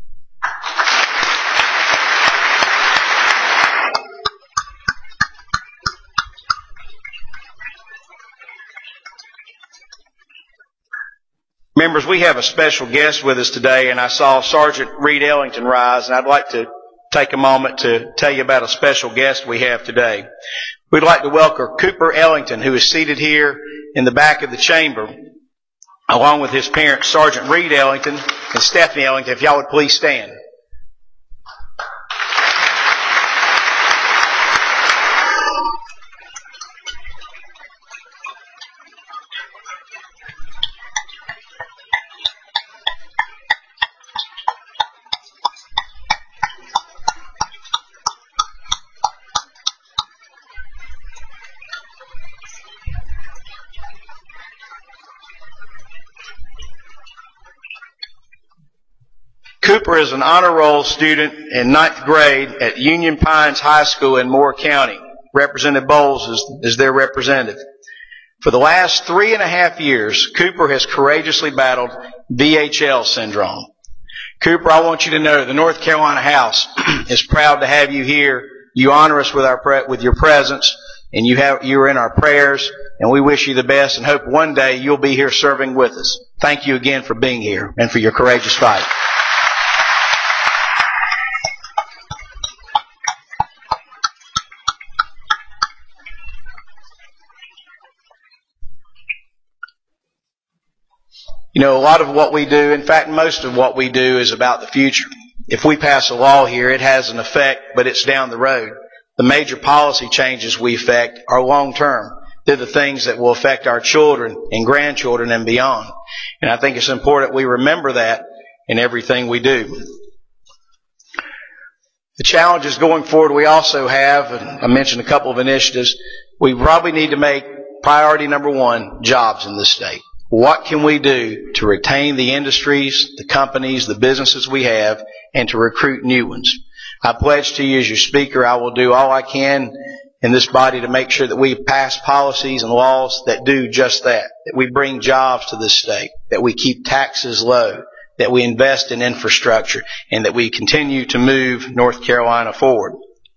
S12: Members, we have a special guest with us today, and I saw Sergeant Reed Ellington rise, and I'd like to take a moment to tell you about a special guest we have today. We'd like to welcome Cooper Ellington, who is seated here in the back of the chamber, along with his parents, Sergeant Reed Ellington and Stephanie Ellington. If y'all would please stand. Cooper is an honor roll student in ninth grade at Union Pines High School in Moore County. Representative Bowles is, is their representative. For the last three and a half years, Cooper has courageously battled V H L syndrome. Cooper, I want you to know the North Carolina House is proud to have you here. You honor us with our pre- with your presence, and you have you are in our prayers, and we wish you the best and hope one day you'll be here serving with us. Thank you again for being here and for your courageous fight. You know, a lot of what we do, in fact, most of what we do is about the future. If we pass a law here, it has an effect, but it's down the road. The major policy changes we affect are long term. They're the things that will affect our children and grandchildren and beyond. And I think it's important we remember that in everything we do. The challenges going forward we also have, and I mentioned a couple of initiatives, we probably need to make priority number one, jobs in this state. What can we do to retain the industries, the companies, the businesses we have, and to recruit new ones? I pledge to you as your speaker, I will do all I can in this body to make sure that we pass policies and laws that do just that, that we bring jobs to this state, that we keep taxes low, that we invest in infrastructure, and that we continue to move North Carolina forward.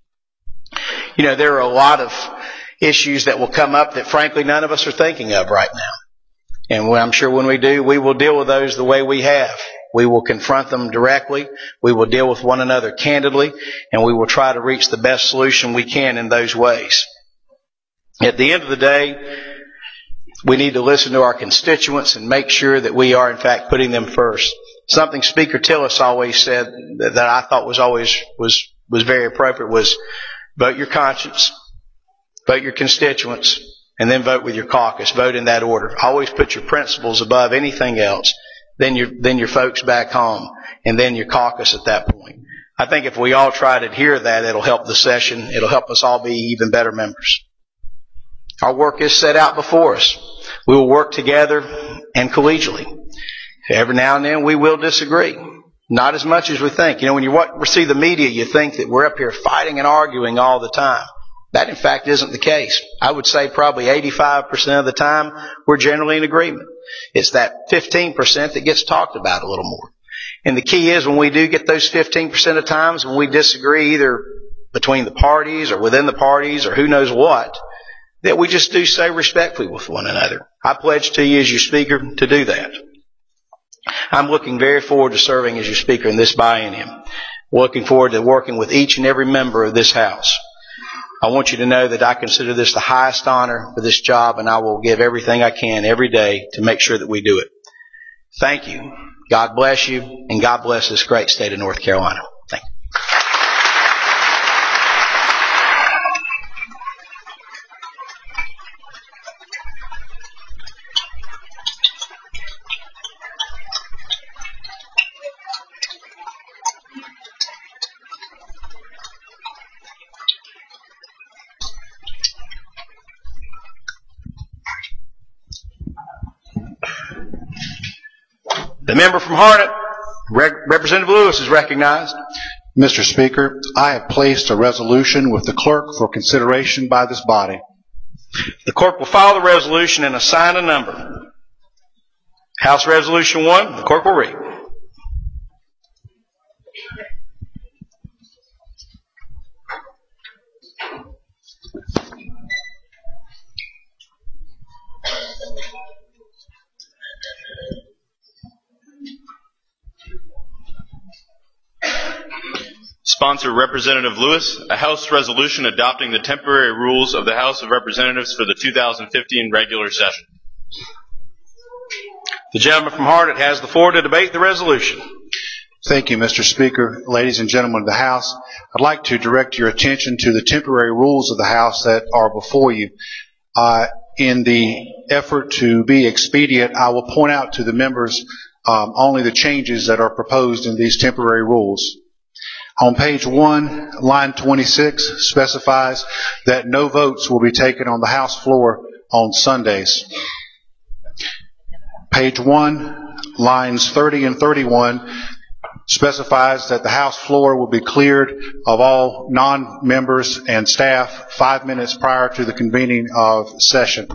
S12: You know, there are a lot of issues that will come up that frankly none of us are thinking of right now. And I'm sure when we do, we will deal with those the way we have. We will confront them directly. We will deal with one another candidly. And we will try to reach the best solution we can in those ways. At the end of the day, we need to listen to our constituents and make sure that we are, in fact, putting them first. Something Speaker Tillis always said that, that I thought was always was, was very appropriate was vote your conscience, vote your constituents, and then vote with your caucus. Vote in that order. Always put your principles above anything else. Then your, then your folks back home. And then your caucus at that point. I think if we all try to adhere to that, it'll help the session. It'll help us all be even better members. Our work is set out before us. We will work together and collegially. Every now and then we will disagree. Not as much as we think. You know, when you see the media, you think that we're up here fighting and arguing all the time. That, in fact, isn't the case. I would say probably eighty-five percent of the time we're generally in agreement. It's that fifteen percent that gets talked about a little more. And the key is when we do get those fifteen percent of times when we disagree either between the parties or within the parties or who knows what, that we just do so respectfully with one another. I pledge to you as your speaker to do that. I'm looking very forward to serving as your speaker in this biennium. Looking forward to working with each and every member of this House. I want you to know that I consider this the highest honor for this job, and I will give everything I can every day to make sure that we do it. Thank you. God bless you, and God bless this great state of North Carolina. Thank you. The member from Harnett, Representative Lewis, is recognized.
S9: Mister Speaker, I have placed a resolution with the clerk for consideration by this body.
S12: The clerk will file the resolution and assign a number. House Resolution one, the clerk will read.
S5: Sponsor Representative Lewis, a House resolution adopting the temporary rules of the House of Representatives for the two thousand fifteen regular session.
S12: The gentleman from Hardet has the floor to debate the resolution.
S9: Thank you, Mister Speaker. Ladies and gentlemen of the House, I'd like to direct your attention to the temporary rules of the House that are before you. Uh, in the effort to be expedient, I will point out to the members um, only the changes that are proposed in these temporary rules. On page one, line twenty-six specifies that no votes will be taken on the House floor on Sundays. Page one, lines thirty and thirty-one specifies that the House floor will be cleared of all non-members and staff five minutes prior to the convening of session.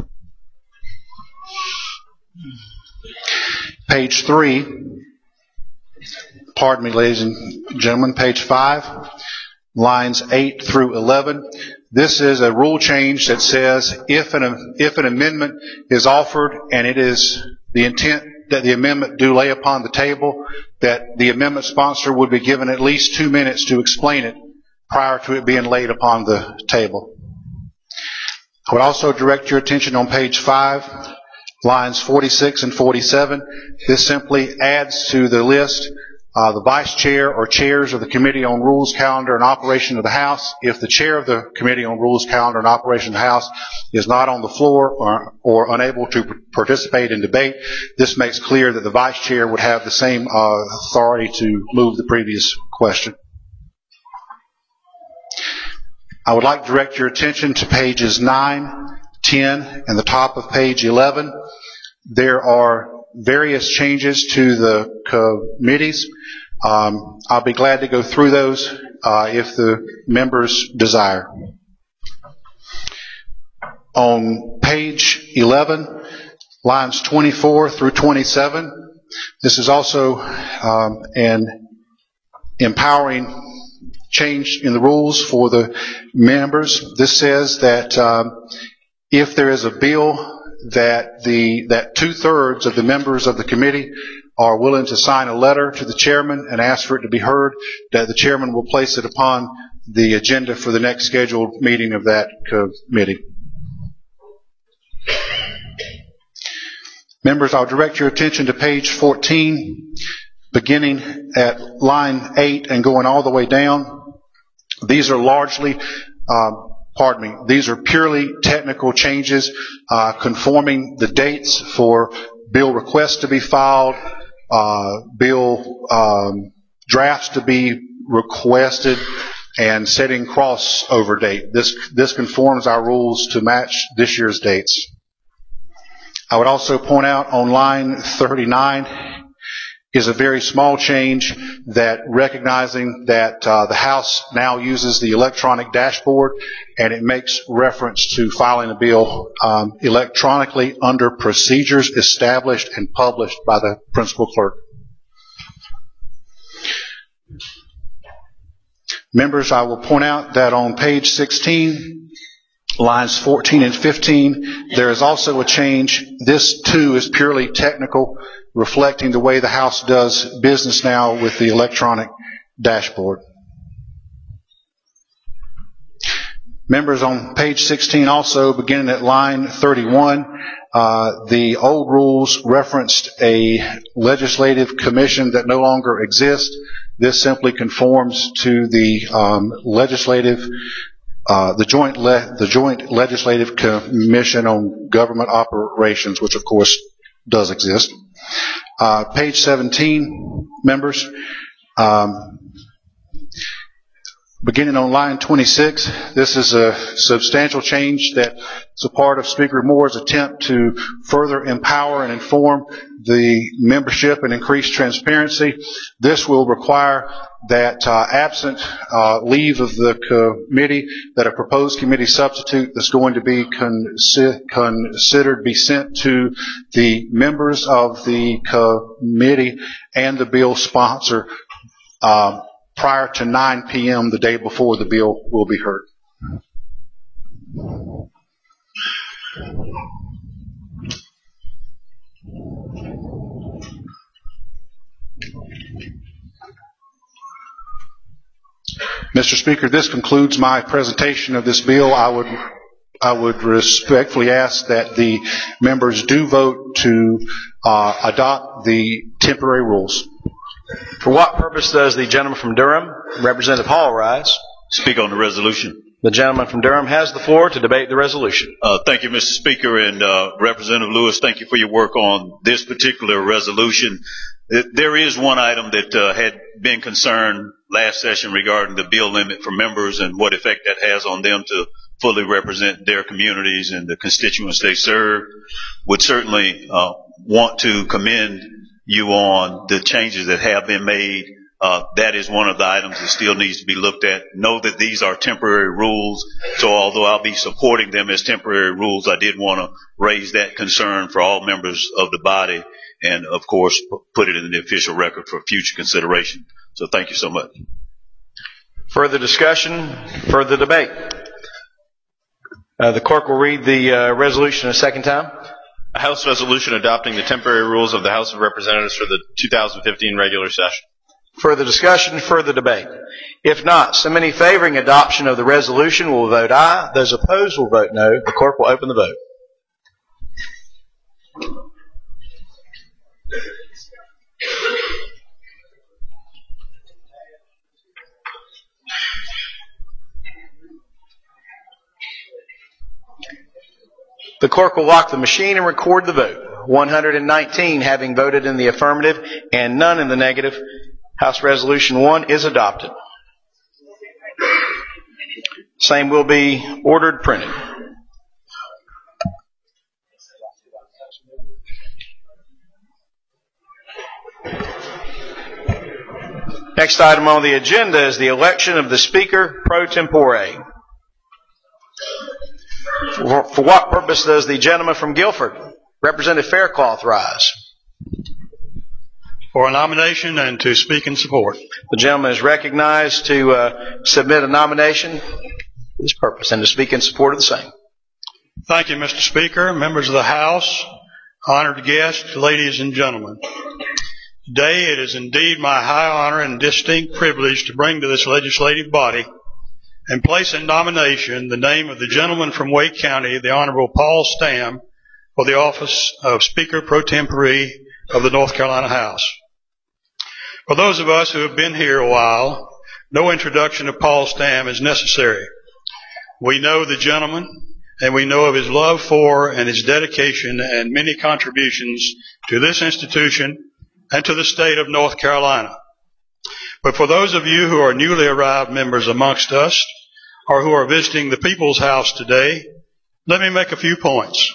S9: Page three, pardon me, ladies and gentlemen, page five, lines eight through eleven. This is a rule change that says if an, if an amendment is offered and it is the intent that the amendment do lay upon the table, that the amendment sponsor would be given at least two minutes to explain it prior to it being laid upon the table. I would also direct your attention on page five, lines forty-six and forty-seven. This simply adds to the list Uh, the vice chair or chairs of the Committee on Rules, Calendar, and Operation of the House. If the chair of the Committee on Rules, Calendar, and Operation of the House is not on the floor or, or unable to participate in debate, this makes clear that the vice chair would have the same uh, authority to move the previous question. I would like to direct your attention to pages nine, ten, and the top of page eleven. There are various changes to the committees. Um, I'll be glad to go through those uh, if the members desire. On page eleven, lines twenty-four through twenty-seven, this is also um, an empowering change in the rules for the members. This says that um, if there is a bill that the that two-thirds of the members of the committee are willing to sign a letter to the chairman and ask for it to be heard, that the chairman will place it upon the agenda for the next scheduled meeting of that committee. Members, I'll direct your attention to page fourteen, beginning at line eight and going all the way down. These are largely um, Pardon me, these are purely technical changes uh, conforming the dates for bill requests to be filed, uh, bill um, drafts to be requested, and setting crossover date. This, this conforms our rules to match this year's dates. I would also point out on line thirty-nine is a very small change that recognizing that uh, the House now uses the electronic dashboard, and it makes reference to filing a bill um, electronically under procedures established and published by the principal clerk. Members, I will point out that on page sixteen, lines fourteen and fifteen, there is also a change. This too is purely technical, reflecting the way the House does business now with the electronic dashboard. Members, on page sixteen also, beginning at line thirty-one, uh, the old rules referenced a legislative commission that no longer exists. This simply conforms to the um, legislative Uh, the joint le- the joint legislative commission on government operations, which of course does exist. Uh, page seventeen, members. Um, Beginning on line twenty-six, this is a substantial change that is a part of Speaker Moore's attempt to further empower and inform the membership and increase transparency. This will require that uh, absent uh, leave of the committee, that a proposed committee substitute that's going to be consi- considered be sent to the members of the committee and the bill sponsor uh, prior to nine p.m. the day before the bill will be heard. Mister Speaker, this concludes my presentation of this bill. I would I would respectfully ask that the members do vote to uh, adopt the temporary rules.
S12: For what purpose does the gentleman from Durham, Representative Hall, rise?
S1: Speak on the resolution.
S12: The gentleman from Durham has the floor to debate the resolution.
S1: Uh, thank you, Mister Speaker, and uh, Representative Lewis, thank you for your work on this particular resolution. There is one item that uh, had been concerned last session regarding the bill limit for members and what effect that has on them to fully represent their communities and the constituents they serve. Would certainly uh, want to commend you on the changes that have been made. Uh, that is one of the items that still needs to be looked at. Know that these are temporary rules, so although I'll be supporting them as temporary rules, I did want to raise that concern for all members of the body and, of course, put it in the official record for future consideration. So thank you so much.
S12: Further discussion, further debate. Uh, the clerk will read the uh, resolution a second time.
S5: A House resolution adopting the temporary rules of the House of Representatives for the two thousand fifteen regular session.
S12: Further discussion, further debate. If not, so many favoring adoption of the resolution will vote aye. Those opposed will vote no. The clerk will open the vote. The clerk will lock the machine and record the vote. one hundred nineteen having voted in the affirmative and none in the negative. House Resolution one is adopted. Same will be ordered printed. Next item on the agenda is the election of the Speaker pro tempore. For, for what purpose does the gentleman from Guilford, Representative Faircloth, rise?
S13: For a nomination and to speak in support.
S12: The gentleman is recognized to uh, submit a nomination for this purpose and to speak in support of the same.
S13: Thank you, Mister Speaker, members of the House, honored guests, ladies and gentlemen. Today it is indeed my high honor and distinct privilege to bring to this legislative body and place in nomination the name of the gentleman from Wake County, the Honorable Paul Stamm, for the office of Speaker pro tempore of the North Carolina House. For those of us who have been here a while, no introduction of Paul Stamm is necessary. We know the gentleman, and we know of his love for and his dedication and many contributions to this institution and to the state of North Carolina. But for those of you who are newly arrived members amongst us, or who are visiting the People's House today, let me make a few points.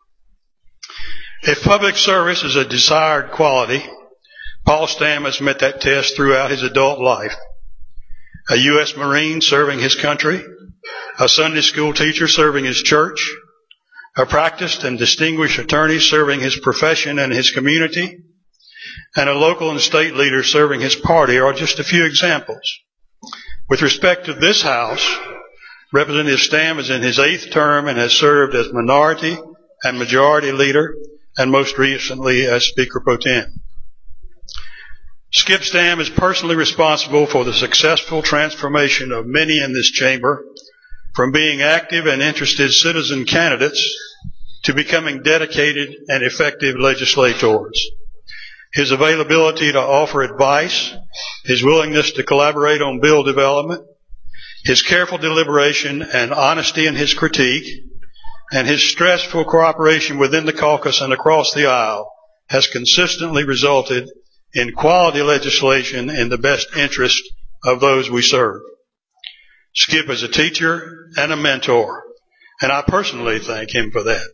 S13: If public service is a desired quality, Paul Stamm has met that test throughout his adult life. A U S Marine serving his country, a Sunday school teacher serving his church, a practiced and distinguished attorney serving his profession and his community, and a local and state leader serving his party are just a few examples. With respect to this House, Representative Stamm is in his eighth term and has served as minority and majority leader, and most recently as Speaker pro tem. Skip Stamm is personally responsible for the successful transformation of many in this chamber, from being active and interested citizen candidates to becoming dedicated and effective legislators. His availability to offer advice, his willingness to collaborate on bill development, his careful deliberation and honesty in his critique, and his stressful cooperation within the caucus and across the aisle has consistently resulted in quality legislation in the best interest of those we serve. Skip is a teacher and a mentor, and I personally thank him for that.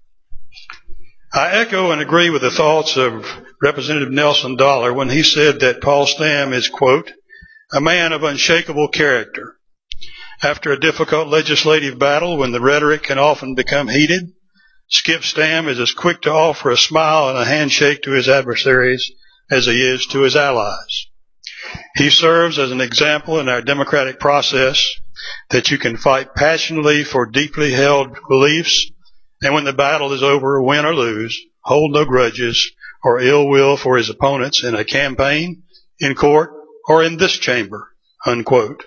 S13: I echo and agree with the thoughts of Representative Nelson Dollar when he said that Paul Stam is, quote, a man of unshakable character. After a difficult legislative battle when the rhetoric can often become heated, Skip Stam is as quick to offer a smile and a handshake to his adversaries as he is to his allies. He serves as an example in our democratic process that you can fight passionately for deeply held beliefs, and when the battle is over, win or lose, hold no grudges or ill will for his opponents in a campaign, in court, or in this chamber, unquote.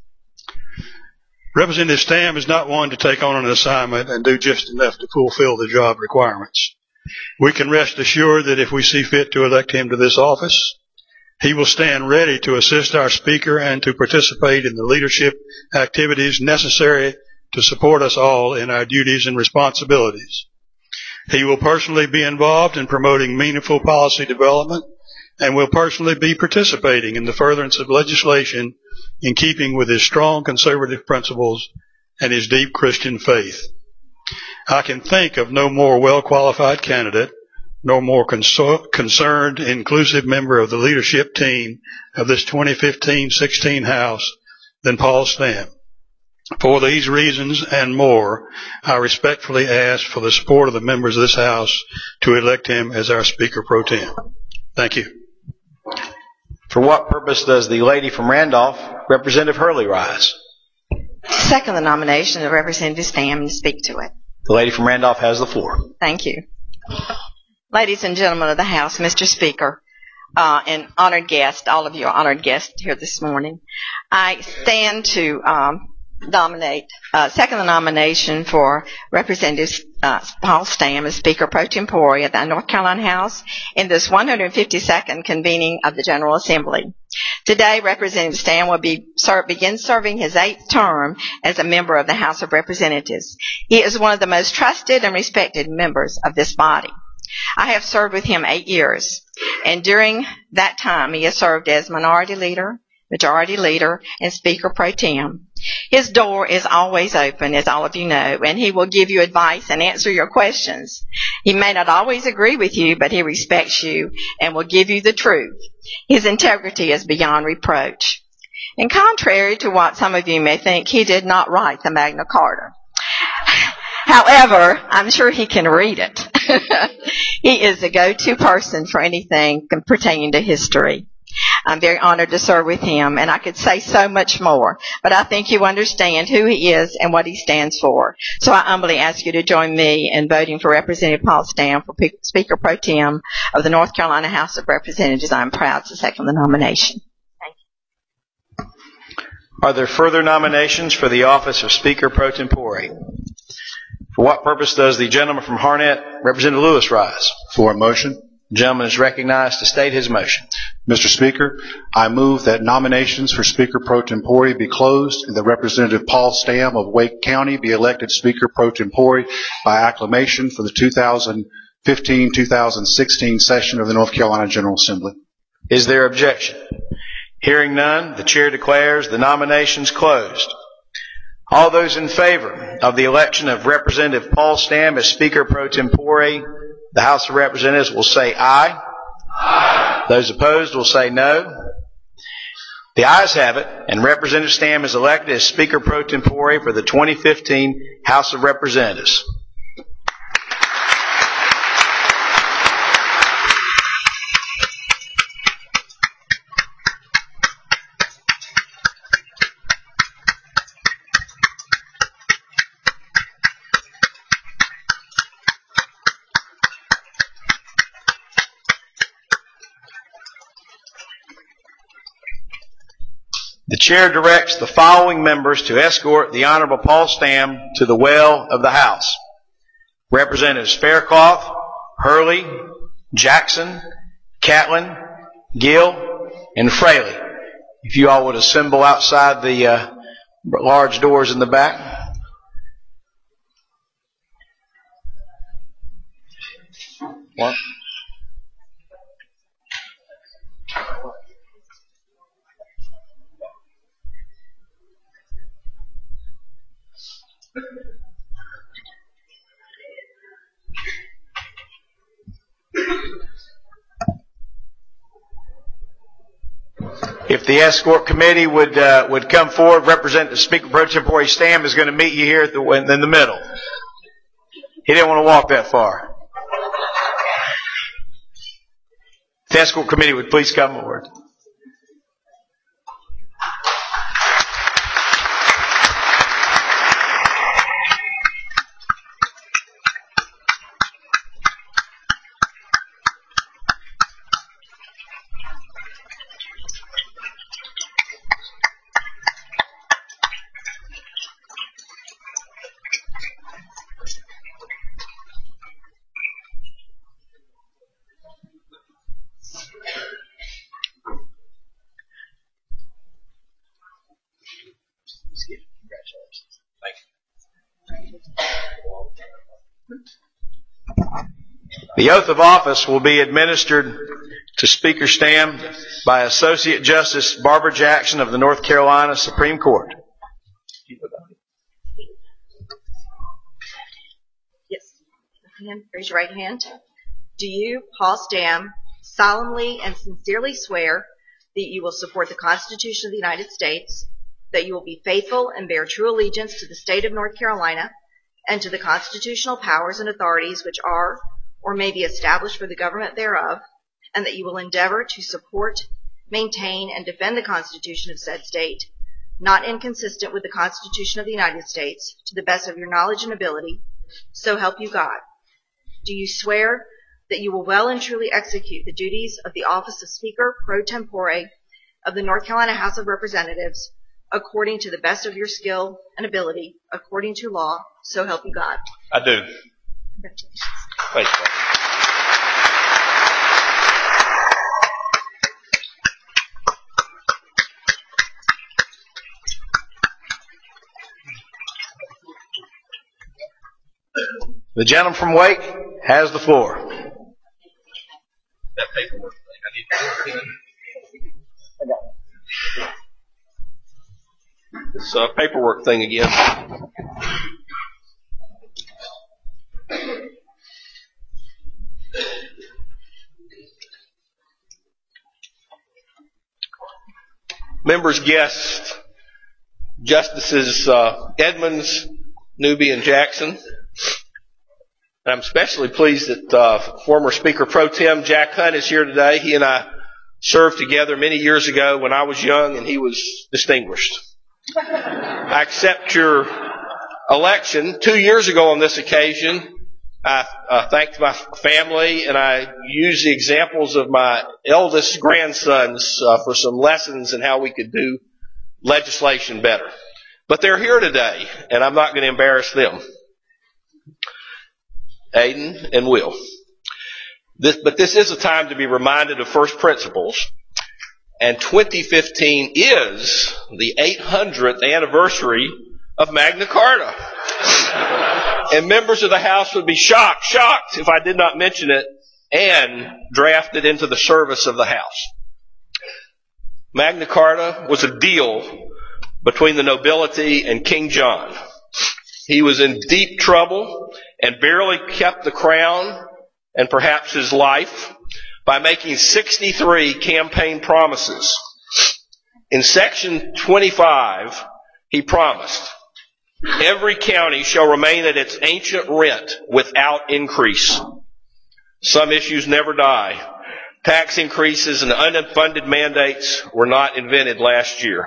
S13: Representative Stam is not one to take on an assignment and do just enough to fulfill the job requirements. We can rest assured that if we see fit to elect him to this office, he will stand ready to assist our Speaker and to participate in the leadership activities necessary to support us all in our duties and responsibilities. He will personally be involved in promoting meaningful policy development and will personally be participating in the furtherance of legislation in keeping with his strong conservative principles and his deep Christian faith. I can think of no more well-qualified candidate, nor more conso- concerned, inclusive member of the leadership team of this twenty fifteen sixteen House than Paul Stam. For these reasons and more, I respectfully ask for the support of the members of this House to elect him as our Speaker Pro Tem. Thank you.
S12: For what purpose does the lady from Randolph, Representative Hurley, rise?
S14: Second the nomination of Representative Stam and speak to it.
S12: The lady from Randolph has the floor.
S14: Thank you. Ladies and gentlemen of the House, Mister Speaker, uh, and honored guests, all of you are honored guests here this morning, I stand to um, nominate, uh, second the nomination for Representative uh, Paul Stam as Speaker Pro Tempore at the North Carolina House in this one hundred fifty-second convening of the General Assembly. Today, Representative Stam will be, ser- begin serving his eighth term as a member of the House of Representatives. He is one of the most trusted and respected members of this body. I have served with him eight years, and during that time he has served as Minority Leader, Majority Leader, and Speaker Pro Tem. His door is always open, as all of you know, and he will give you advice and answer your questions. He may not always agree with you, but he respects you and will give you the truth. His integrity is beyond reproach. And contrary to what some of you may think, he did not write the Magna Carta. However, I'm sure he can read it. He is the go-to person for anything pertaining to history. I'm very honored to serve with him, and I could say so much more, but I think you understand who he is and what he stands for. So I humbly ask you to join me in voting for Representative Paul Stam for Speaker Pro Tem of the North Carolina House of Representatives. I'm proud to second the nomination. Thank you.
S12: Are there further nominations for the office of Speaker Pro Tempore? For what purpose does the gentleman from Harnett, Representative Lewis, rise?
S9: For a motion.
S12: The gentleman is recognized to state his motion.
S9: Mister Speaker, I move that nominations for Speaker Pro Tempore be closed and that Representative Paul Stam of Wake County be elected Speaker Pro Tempore by acclamation for the two thousand fifteen two thousand sixteen session of the North Carolina General Assembly.
S12: Is there objection? Hearing none, the chair declares the nominations closed. All those in favor of the election of Representative Paul Stam as Speaker Pro Tempore, the House of Representatives will say aye. Aye. Those opposed will say no. The ayes have it, and Representative Stam is elected as Speaker Pro Tempore for the twenty fifteen House of Representatives. The chair directs the following members to escort the Honorable Paul Stam to the well of the House. Representatives Faircloth, Hurley, Jackson, Catlin, Gill, and Fraley. If you all would assemble outside the uh, large doors in the back. One. the escort committee would uh, would come forward, Representative Speaker Pro Tempore Stam is going to meet you here at the, in the middle. He didn't want to walk that far. The escort committee would please come forward. The oath of office will be administered to Speaker Stam by Associate Justice Barbara Jackson of the North Carolina Supreme Court.
S14: Yes. Raise your right hand. Do you, Paul Stam, solemnly and sincerely swear that you will support the Constitution of the United States, that you will be faithful and bear true allegiance to the state of North Carolina and to the constitutional powers and authorities which are or may be established for the government thereof, and that you will endeavor to support, maintain, and defend the Constitution of said state, not inconsistent with the Constitution of the United States, to the best of your knowledge and ability, so help you God? Do you swear that you will well and truly execute the duties of the office of Speaker Pro Tempore of the North Carolina House of Representatives according to the best of your skill and ability, according to law, so help you God?
S12: I do.
S14: Congratulations.
S12: Thank you. The gentleman from Wake has the floor.
S3: That paperwork thing, I need to This uh, paperwork thing again. Members, guests, Justices uh, Edmonds, Newby, and Jackson. And I'm especially pleased that uh, former Speaker Pro Tem Jack Hunt is here today. He and I served together many years ago when I was young and he was distinguished. I accept your election. Two years ago on this occasion, I uh, thanked my family and I used the examples of my eldest grandsons uh, for some lessons in how we could do legislation better. But they're here today and I'm not going to embarrass them. Aiden and Will. This, but this is a time to be reminded of first principles. And twenty fifteen is the eight hundredth anniversary of Magna Carta. And members of the House would be shocked, shocked if I did not mention it and draft it into the service of the House. Magna Carta was a deal between the nobility and King John. He was in deep trouble and barely kept the crown and perhaps his life by making sixty-three campaign promises. In section twenty-five, he promised, every county shall remain at its ancient rent without increase. Some issues never die. Tax increases and unfunded mandates were not invented last year.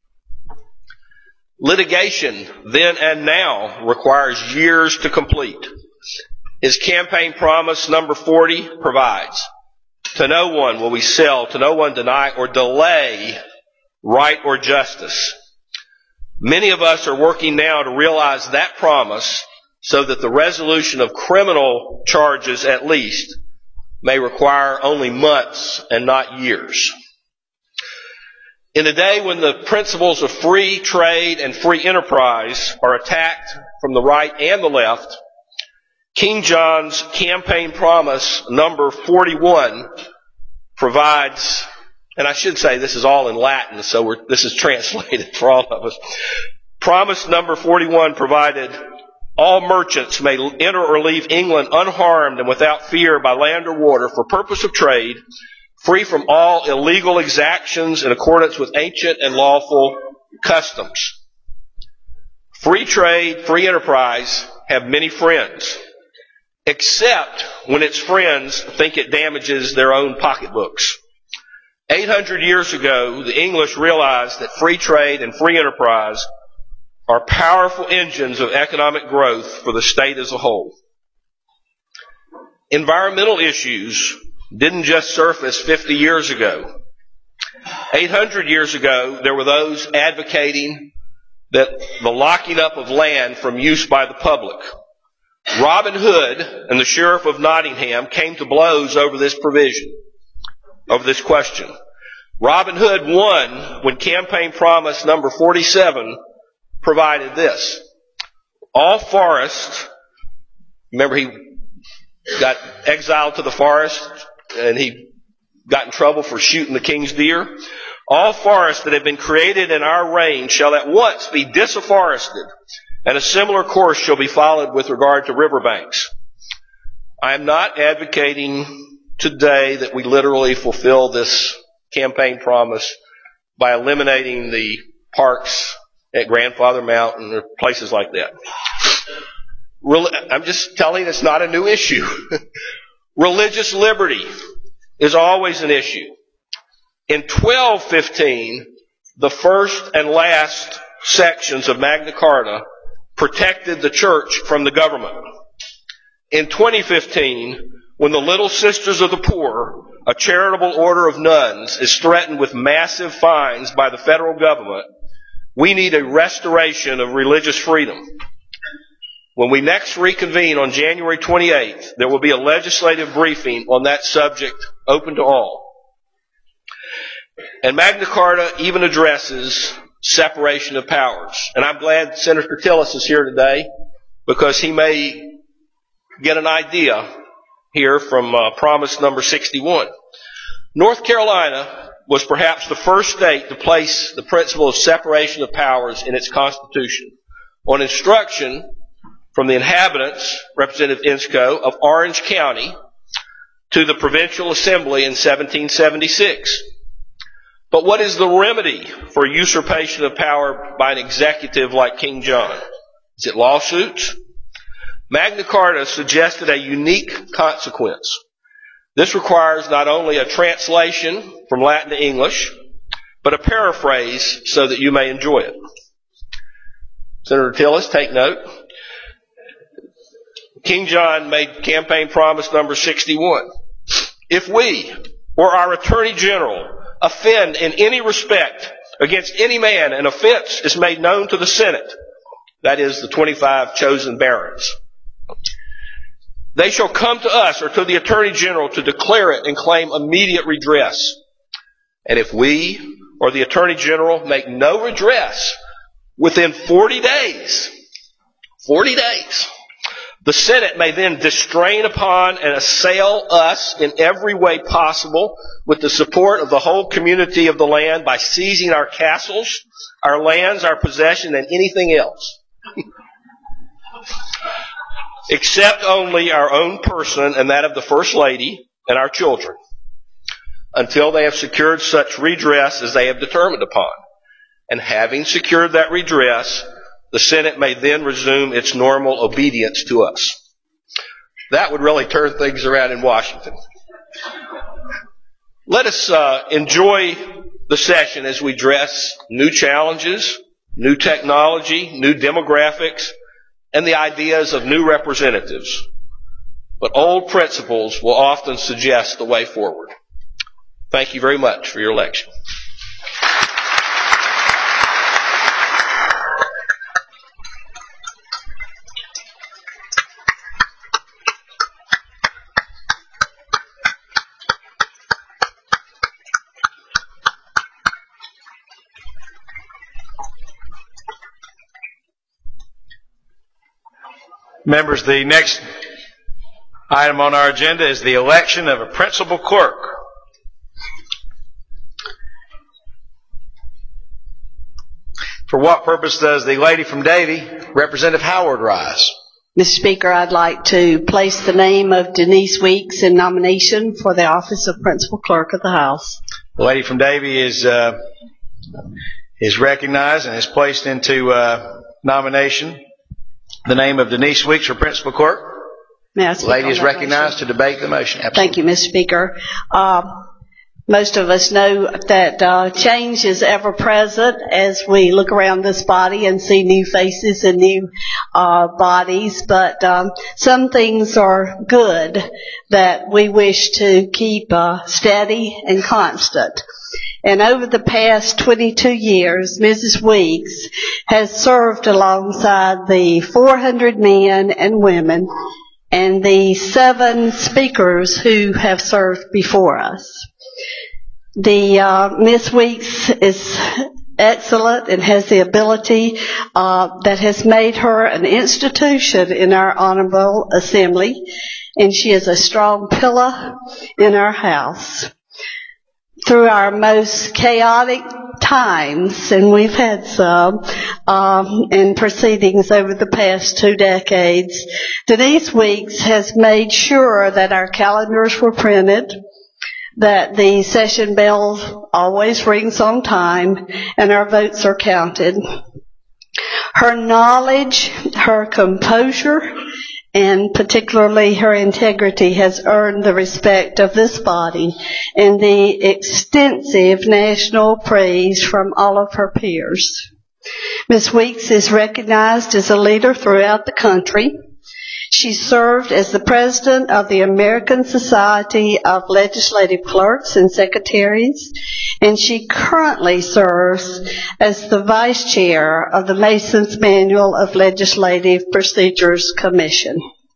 S3: Litigation then and now requires years to complete. His campaign promise number forty provides, to no one will we sell, to no one deny or delay right or justice. Many of us are working now to realize that promise so that the resolution of criminal charges at least may require only months and not years. In a day when the principles of free trade and free enterprise are attacked from the right and the left, King John's campaign promise number forty-one provides, and I should say this is all in Latin, so we're, this is translated for all of us. Promise number forty-one provided, all merchants may enter or leave England unharmed and without fear by land or water for purpose of trade,
S15: free from all illegal exactions in accordance with ancient and lawful customs. Free trade, free enterprise have many friends, except when its friends think it damages their own pocketbooks. eight hundred years ago, the English realized that free trade and free enterprise are powerful engines of economic growth for the state as a whole. Environmental issues didn't just surface fifty years ago. eight hundred years ago, there were those advocating that the locking up of land from use by the public. Robin Hood and the Sheriff of Nottingham came to blows over this provision, over this question. Robin Hood won when campaign promise number forty-seven provided this. All forests, remember he got exiled to the forest and he got in trouble for shooting the king's deer. All forests that have been created in our reign shall at once be disafforested, and a similar course shall be followed with regard to riverbanks. I am not advocating today that we literally fulfill this campaign promise by eliminating the parks at Grandfather Mountain or places like that. I'm just telling you it's not a new issue. Religious liberty is always an issue. In twelve fifteen, the first and last sections of Magna Carta protected the church from the government. In twenty fifteen, when the Little Sisters of the Poor, a charitable order of nuns, is threatened with massive fines by the federal government, we need a restoration of religious freedom. When we next reconvene on January twenty-eighth, there will be a legislative briefing on that subject open to all. And Magna Carta even addresses separation of powers. And I'm glad Senator Tillis is here today because he may get an idea here from uh, promise number sixty-one. North Carolina was perhaps the first state to place the principle of separation of powers in its constitution on instruction from the inhabitants, Representative Inscoe, of Orange County to the Provincial Assembly in seventeen seventy-six. But what is the remedy for usurpation of power by an executive like King John? Is it lawsuits? Magna Carta suggested a unique consequence. This requires not only a translation from Latin to English, but a paraphrase so that you may enjoy it. Senator Tillis, take note. King John made campaign promise number sixty-one. If we or our Attorney General offend in any respect against any man, an offense is made known to the Senate, that is, the twenty-five chosen barons. They shall come to us or to the Attorney General to declare it and claim immediate redress. And if we or the Attorney General make no redress within forty days, forty days, the Senate may then distrain upon and assail us in every way possible with the support of the whole community of the land by seizing our castles, our lands, our possession, and anything else. Except only our own person and that of the First Lady and our children, until they have secured such redress as they have determined upon. And having secured that redress, the Senate may then resume its normal obedience to us. That would really turn things around in Washington. Let us uh, enjoy the session as we address new challenges, new technology, new demographics, and the ideas of new representatives. But old principles will often suggest the way forward. Thank you very much for your election.
S12: Members, the next item on our agenda is the election of a principal clerk. For what purpose does the lady from Davie, Representative Howard, rise?
S16: Mister Speaker, I'd like to place the name of Denise Weeks in nomination for the office of Principal Clerk of the House.
S12: The lady from Davie is uh, is recognized and is placed into uh, nomination. The name of Denise Weeks for Principal Clerk.
S16: May I
S12: The
S16: speak
S12: lady
S16: on
S12: is
S16: that
S12: recognized
S16: motion?
S12: to debate the motion. Absolutely.
S16: Thank you, Mister Speaker. Uh, most of us know that uh, change is ever present as we look around this body and see new faces and new uh, bodies, but um, some things are good that we wish to keep uh, steady and constant. And over the past twenty-two years, Missus Weeks has served alongside the four hundred men and women and the seven speakers who have served before us. The uh, Miss Weeks is excellent and has the ability uh, that has made her an institution in our honorable assembly, and she is a strong pillar in our house. Through our most chaotic times, and we've had some, um, in proceedings over the past two decades, Denise Weeks has made sure that our calendars were printed, that the session bell always rings on time, and our votes are counted. Her knowledge, her composure, and particularly her integrity has earned the respect of this body and the extensive national praise from all of her peers. Miz Weeks is recognized as a leader throughout the country. She served as the president of the American Society of Legislative Clerks and Secretaries, and she currently serves as the vice chair of the Mason's Manual of Legislative Procedures Commission.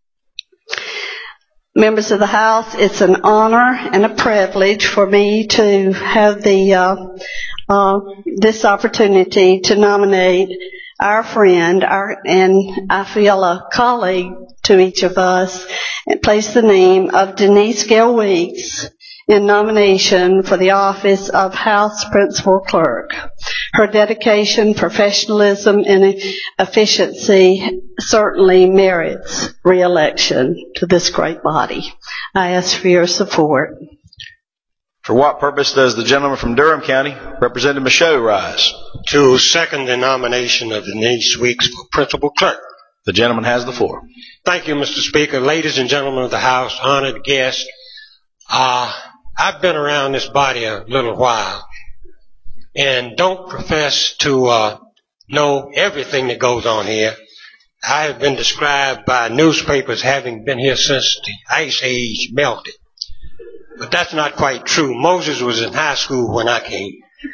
S16: Members of the House, it's an honor and a privilege for me to have the uh, uh, this opportunity to nominate our friend, our, and I feel a colleague to each of us, and place the name of Denise Gail Weeks in nomination for the office of House Principal Clerk. Her dedication, professionalism, and efficiency certainly merits re-election to this great body. I ask for your support.
S12: For what purpose does the gentleman from Durham County, Representative Michaud, rise?
S17: To second the nomination of Denise Weeks for Principal Clerk.
S12: The gentleman has the floor.
S17: Thank you, Mister Speaker. Ladies and gentlemen of the House, honored guests, uh, I've been around this body a little while and don't profess to uh, know everything that goes on here. I have been described by newspapers having been here since the Ice Age melted. But that's not quite true. Moses was in high school when I came.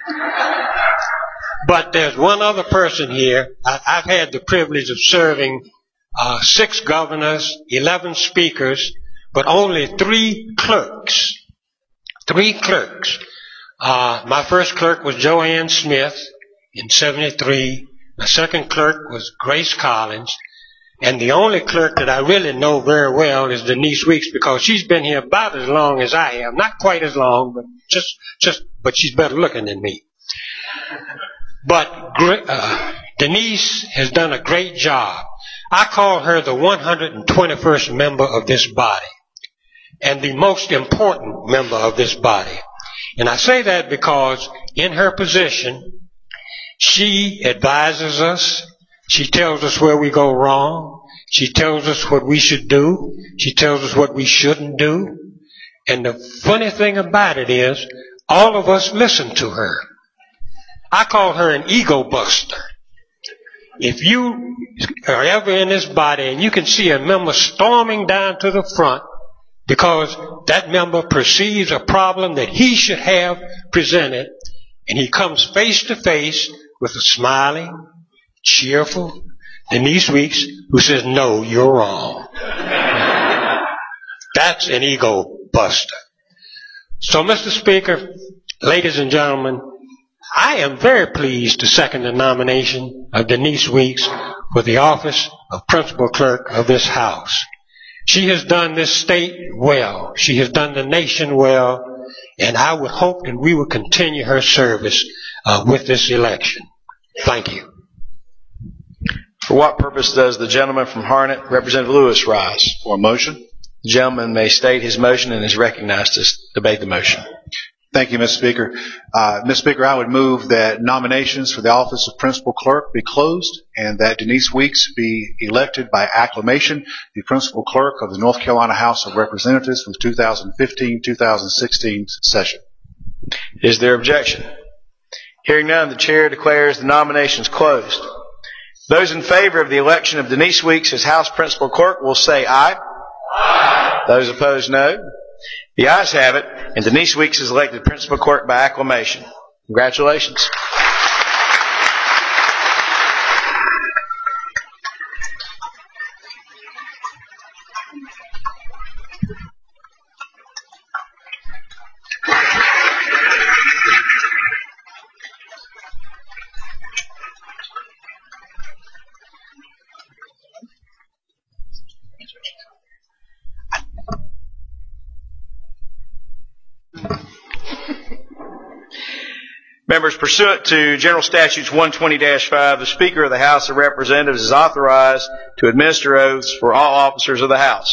S17: But there's one other person here. I, I've had the privilege of serving uh, six governors, eleven speakers, but only three clerks. Three clerks. Uh, my first clerk was Joanne Smith in seventy-three. My second clerk was Grace Collins. And the only clerk that I really know very well is Denise Weeks, because she's been here about as long as I am. Not quite as long, but just, just, but she's better looking than me. But uh, Denise has done a great job. I call her the one hundred twenty-first member of this body and the most important member of this body. And I say that because in her position, she advises us. She tells us where we go wrong. She tells us what we should do. She tells us what we shouldn't do. And the funny thing about it is, all of us listen to her. I call her an ego buster. If you are ever in this body and you can see a member storming down to the front because that member perceives a problem that he should have presented, and he comes face to face with a smiling, cheerful Denise Weeks who says, no, you're wrong. That's an ego buster. So, Mister Speaker, ladies and gentlemen, I am very pleased to second the nomination of Denise Weeks for the office of Principal Clerk of this House. She has done this state well. She has done the nation well, and I would hope that we will continue her service uh, with this election. Thank you.
S12: For what purpose does the gentleman from Harnett, Representative Lewis, rise?
S9: For a motion.
S12: The gentleman may state his motion and is recognized to debate the motion.
S9: Thank you, Mister Speaker. Uh, Mister Speaker, I would move that nominations for the office of Principal Clerk be closed and that Denise Weeks be elected by acclamation the Principal Clerk of the North Carolina House of Representatives for the two thousand fifteen two thousand sixteen session.
S12: Is there objection? Hearing none, the Chair declares the nominations closed. Those in favor of the election of Denise Weeks as House Principal Clerk will say aye. Aye. Those opposed, no. The ayes have it, and Denise Weeks is elected Principal Clerk by acclamation. Congratulations. Members, pursuant to General Statutes one twenty dash five, the Speaker of the House of Representatives is authorized to administer oaths for all officers of the House.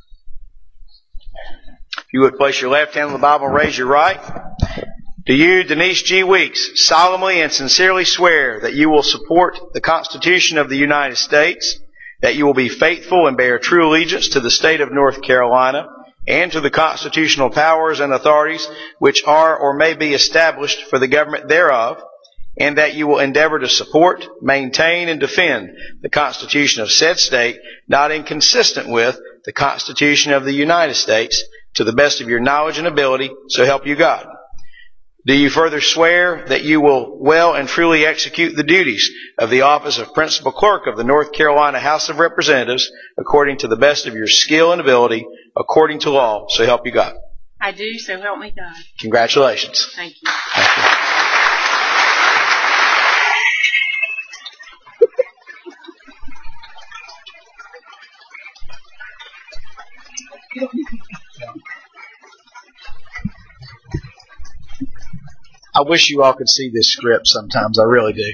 S12: If you would place your left hand on the Bible and raise your right. Do you, Denise G. Weeks, solemnly and sincerely swear that you will support the Constitution of the United States, that you will be faithful and bear true allegiance to the state of North Carolina, and to the constitutional powers and authorities which are or may be established for the government thereof, and that you will endeavor to support, maintain, and defend the Constitution of said state, not inconsistent with the Constitution of the United States, to the best of your knowledge and ability, so help you God. Do you further swear that you will well and truly execute the duties of the office of Principal Clerk of the North Carolina House of Representatives according to the best of your skill and ability, according to law, so help you God?
S2: I do, so help me God.
S12: Congratulations.
S2: Thank you.
S12: Thank you. I wish you all could see this script sometimes. I really do.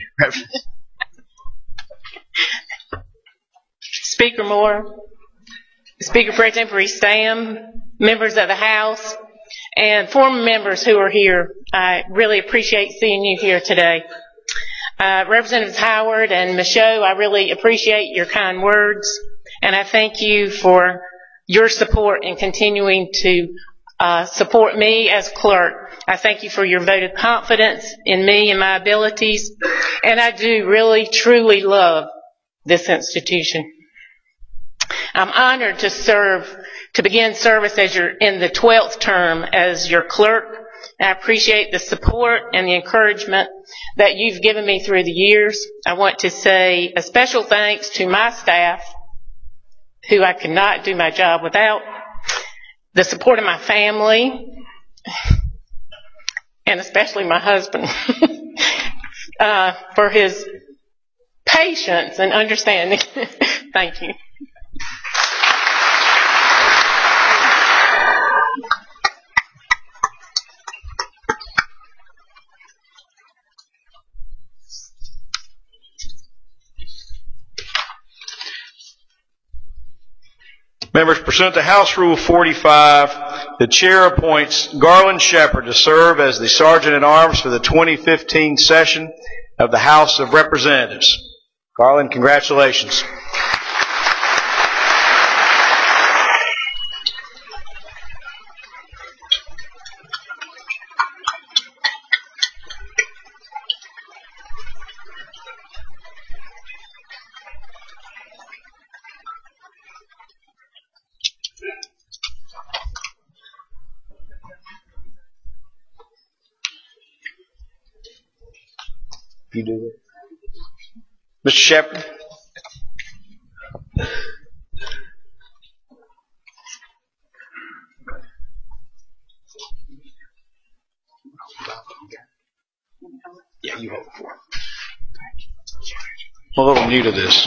S2: Speaker Moore, Speaker Pro Tempore Stam, members of the House, and former members who are here, I really appreciate seeing you here today. Uh, Representatives Howard and Michaud, I really appreciate your kind words, and I thank you for your support in continuing to uh, support me as clerk. I thank you for your vote of confidence in me and my abilities, and I do really, truly love this institution. I'm honored to serve, to begin service as your, in the twelfth term as your clerk. I appreciate the support and the encouragement that you've given me through the years. I want to say a special thanks to my staff, who I could not do my job without, the support of my family, and especially my husband, uh, for his patience and understanding. Thank you.
S12: Members, pursuant to House Rule forty-five, the Chair appoints Garland Shepard to serve as the Sergeant-at-Arms for the twenty fifteen session of the House of Representatives. Garland, congratulations. You do it. Mister Shepard. Yeah, you hold it for him. I'm a little new to this.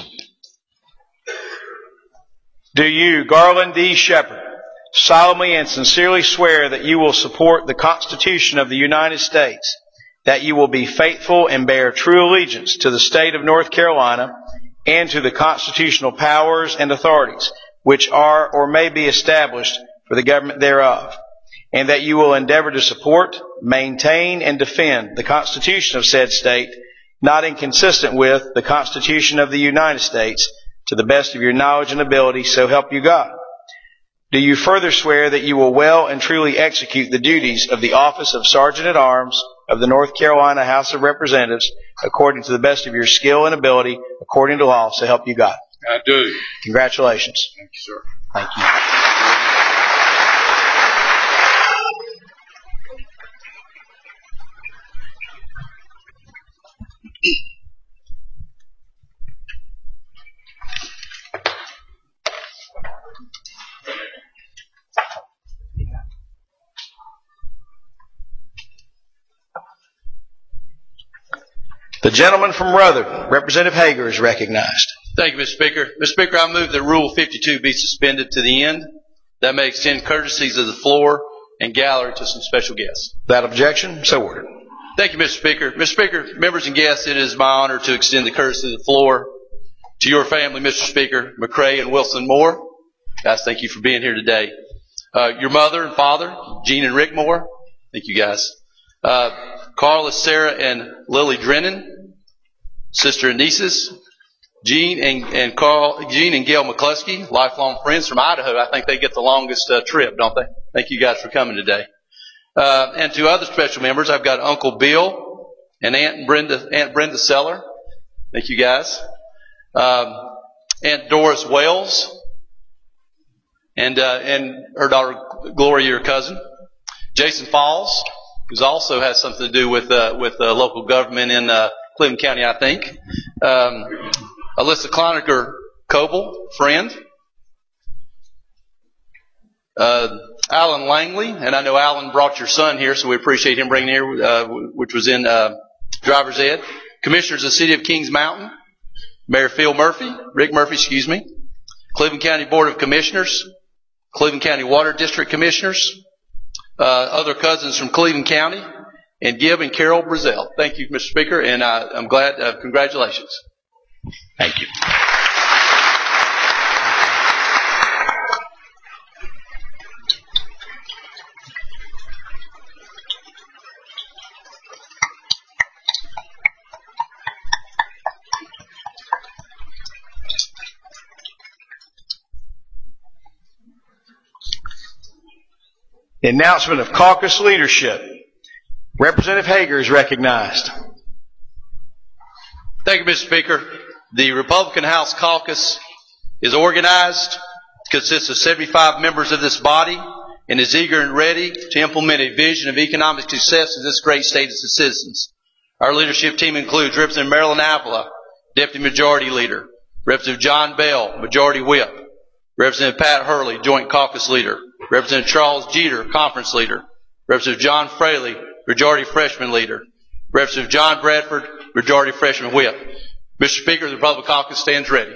S12: Do you, Garland D. Shepard, solemnly and sincerely swear that you will support the Constitution of the United States, that you will be faithful and bear true allegiance to the state of North Carolina, and to the constitutional powers and authorities which are or may be established for the government thereof, and that you will endeavor to support, maintain, and defend the Constitution of said state, not inconsistent with the Constitution of the United States, to the best of your knowledge and ability, so help you God. Do you further swear that you will well and truly execute the duties of the office of Sergeant at Arms of the North Carolina House of Representatives according to the best of your skill and ability, according to law, so help you God?
S15: I do.
S12: Congratulations.
S15: Thank you, sir.
S12: Thank you. The gentleman from Rutherford, Representative Hager, is recognized.
S18: Thank you, Mister Speaker. Mister Speaker, I move that Rule fifty-two be suspended to the end. That may extend courtesies of the floor and gallery to some special guests.
S12: Without objection, so ordered.
S18: Thank you, Mister Speaker. Mister Speaker, members and guests, it is my honor to extend the courtesy of the floor to your family, Mister Speaker, McCrae and Wilson Moore. Guys, thank you for being here today. Uh, your mother and father, Gene and Rick Moore. Thank you, guys. Uh, Carla, Sarah, and Lily Drennan. Sister and nieces, Gene and, and Carl, Gene and Gail McCluskey, lifelong friends from Idaho. I think they get the longest uh, trip, don't they? Thank you guys for coming today. Uh, and to other special members, I've got Uncle Bill and Aunt Brenda, Aunt Brenda Seller. Thank you guys. Um, Aunt Doris Wells and uh, and her daughter Gloria, your cousin. Jason Falls, who also has something to do with uh, with uh, local government in uh, Cleveland County, I think. Um, Alyssa Cloninger Coble, friend. Uh, Alan Langley, and I know Alan brought your son here, so we appreciate him bringing here, uh, which was in uh, driver's ed. Commissioners of the City of Kings Mountain, Mayor Phil Murphy, Rick Murphy, excuse me. Cleveland County Board of Commissioners, Cleveland County Water District Commissioners, uh, other cousins from Cleveland County, and Gib and Carol Brazell. Thank you, Mister Speaker, and uh, I'm glad. Uh, congratulations.
S12: Thank you. The announcement of caucus leadership. Representative Hager is recognized.
S18: Thank you, Mister Speaker. The Republican House Caucus is organized, consists of seventy-five members of this body, and is eager and ready to implement a vision of economic success in this great state as its citizens. Our leadership team includes Representative Marilyn Avila, Deputy Majority Leader, Representative John Bell, Majority Whip, Representative Pat Hurley, Joint Caucus Leader, Representative Charles Jeter, Conference Leader, Representative John Fraley, Majority Freshman Leader, Representative John Bradford, Majority Freshman Whip. Mister Speaker, the Republican Caucus stands ready.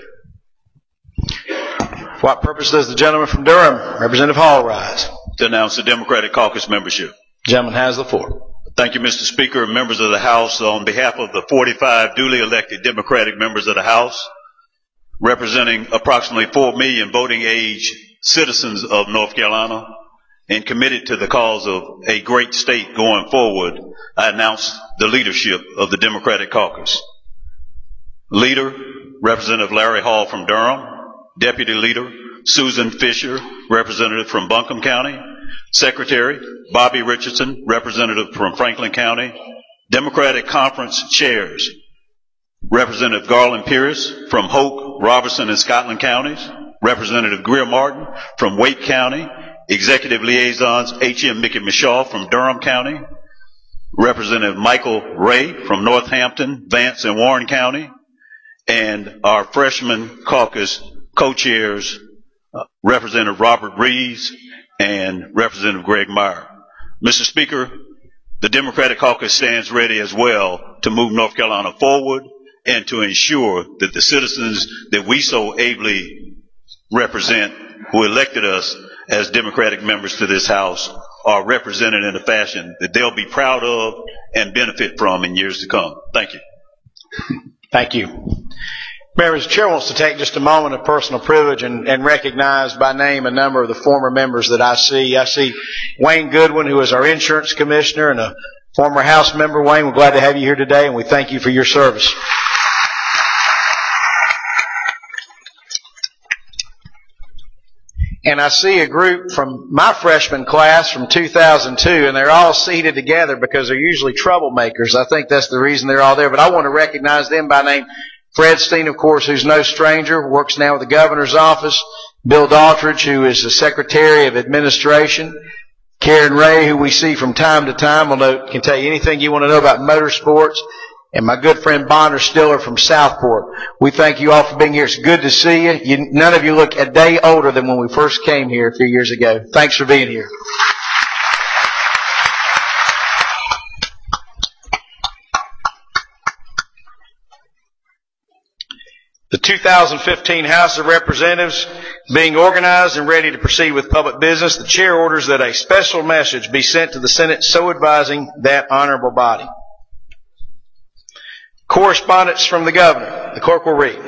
S12: For what purpose does the gentleman from Durham, Representative Hall, rise?
S1: To announce the Democratic Caucus membership.
S12: The gentleman has the floor.
S1: Thank you, Mister Speaker and members of the House. On behalf of the forty-five duly elected Democratic members of the House, representing approximately four million voting age citizens of North Carolina, and committed to the cause of a great state going forward, I announce the leadership of the Democratic Caucus. Leader, Representative Larry Hall from Durham. Deputy Leader, Susan Fisher, Representative from Buncombe County. Secretary, Bobby Richardson, Representative from Franklin County. Democratic Conference Chairs, Representative Garland Pierce from Hoke, Robertson, and Scotland counties. Representative Greer Martin from Wake County. Executive Liaisons H M Mickey Mishaw from Durham County. Representative Michael Ray from Northampton, Vance, and Warren County. And our freshman caucus co-chairs, uh, Representative Robert Reeves and Representative Greg Meyer. Mister Speaker, the Democratic Caucus stands ready as well to move North Carolina forward and to ensure that the citizens that we so ably represent, who elected us as Democratic members to this House, are represented in a fashion that they'll be proud of and benefit from in years to come. Thank you.
S12: Thank you. Members, the Chair wants to take just a moment of personal privilege and, and recognize by name a number of the former members that I see. I see Wayne Goodwin, who is our Insurance Commissioner and a former House member. Wayne, we're glad to have you here today, and we thank you for your service. And I see a group from my freshman class from two thousand two, and they're all seated together because they're usually troublemakers. I think that's the reason they're all there, but I want to recognize them by name. Fred Steen, of course, who's no stranger, works now with the governor's office. Bill Daltrich, who is the Secretary of Administration. Karen Ray, who we see from time to time, will know, can tell you anything you want to know about motorsports. And my good friend Bonner Stiller from Southport. We thank you all for being here. It's good to see you. you. None of you look a day older than when we first came here a few years ago. Thanks for being here. The two thousand fifteen House of Representatives being organized and ready to proceed with public business, the Chair orders that a special message be sent to the Senate so advising that honorable body. Correspondence from the Governor. The Clerk will read.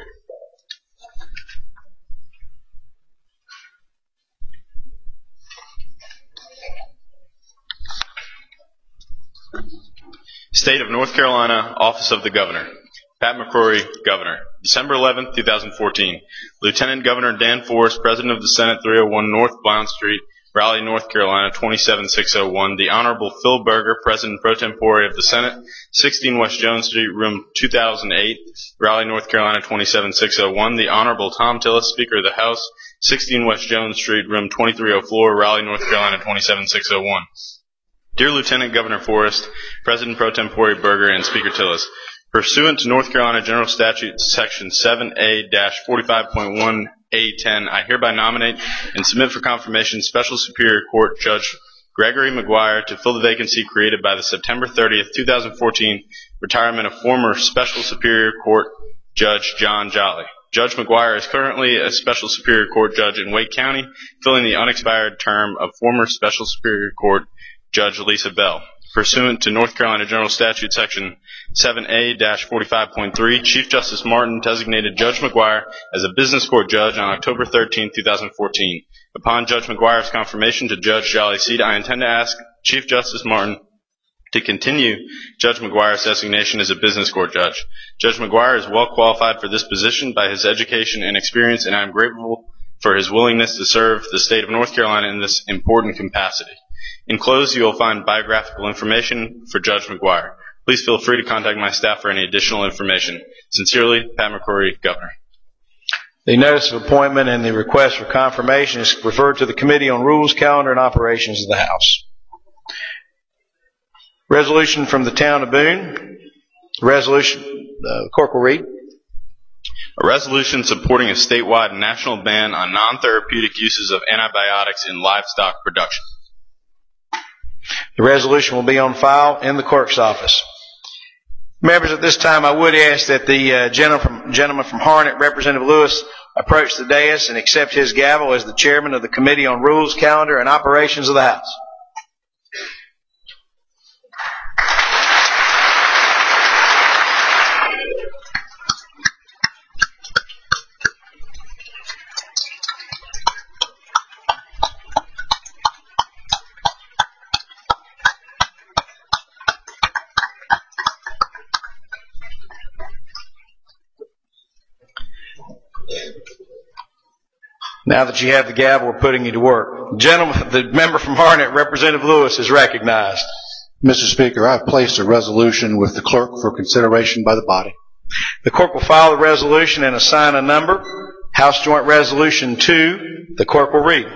S5: State of North Carolina, Office of the Governor. Pat McCrory, Governor. December eleventh, twenty fourteen. Lieutenant Governor Dan Forrest, President of the Senate, three oh one North Blount Street, Raleigh, North Carolina, twenty-seven six oh one. The Honorable Phil Berger, President pro tempore of the Senate, sixteen West Jones Street, room two thousand eight, Raleigh, North Carolina, twenty-seven six oh one. The Honorable Tom Tillis, Speaker of the House, sixteen West Jones Street, room twenty-three oh four, Raleigh, North Carolina, twenty-seven six oh one. Dear Lieutenant Governor Forrest, President pro tempore Berger, and Speaker Tillis, pursuant to North Carolina General Statute Section seven A forty-five point one A ten, I hereby nominate and submit for confirmation Special Superior Court Judge Gregory McGuire to fill the vacancy created by the September thirtieth, twenty fourteen retirement of former Special Superior Court Judge John Jolly. Judge McGuire is currently a Special Superior Court Judge in Wake County, filling the unexpired term of former Special Superior Court Judge Lisa Bell. Pursuant to North Carolina General Statute Section seven A forty-five point three, Chief Justice Martin designated Judge McGuire as a business court judge on October thirteenth, twenty fourteen. Upon Judge McGuire's confirmation to Judge Jolly's seat, I intend to ask Chief Justice Martin to continue Judge McGuire's designation as a business court judge. Judge McGuire is well qualified for this position by his education and experience, and I am grateful for his willingness to serve the state of North Carolina in this important capacity. Enclosed, you will find biographical information for Judge McGuire. Please feel free to contact my staff for any additional information. Sincerely, Pat McCrory, Governor.
S12: The notice of appointment and the request for confirmation is referred to the Committee on Rules, Calendar, and Operations of the House. Resolution from the Town of Boone. Resolution, uh, Clerk will read.
S5: A resolution supporting a statewide national ban on non-therapeutic uses of antibiotics in livestock production.
S12: The resolution will be on file in the clerk's office. Members, at this time I would ask that the uh, gentleman, from, gentleman from Harnett, Representative Lewis, approach the dais and accept his gavel as the chairman of the Committee on Rules, Calendar, and Operations of the House. Now that you have the gavel, we're putting you to work. Gentlemen, the member from Harnett, Representative Lewis, is recognized.
S9: Mister Speaker, I've placed a resolution with the clerk for consideration by the body.
S12: The clerk will file the resolution and assign a number. House Joint Resolution two, the clerk will read.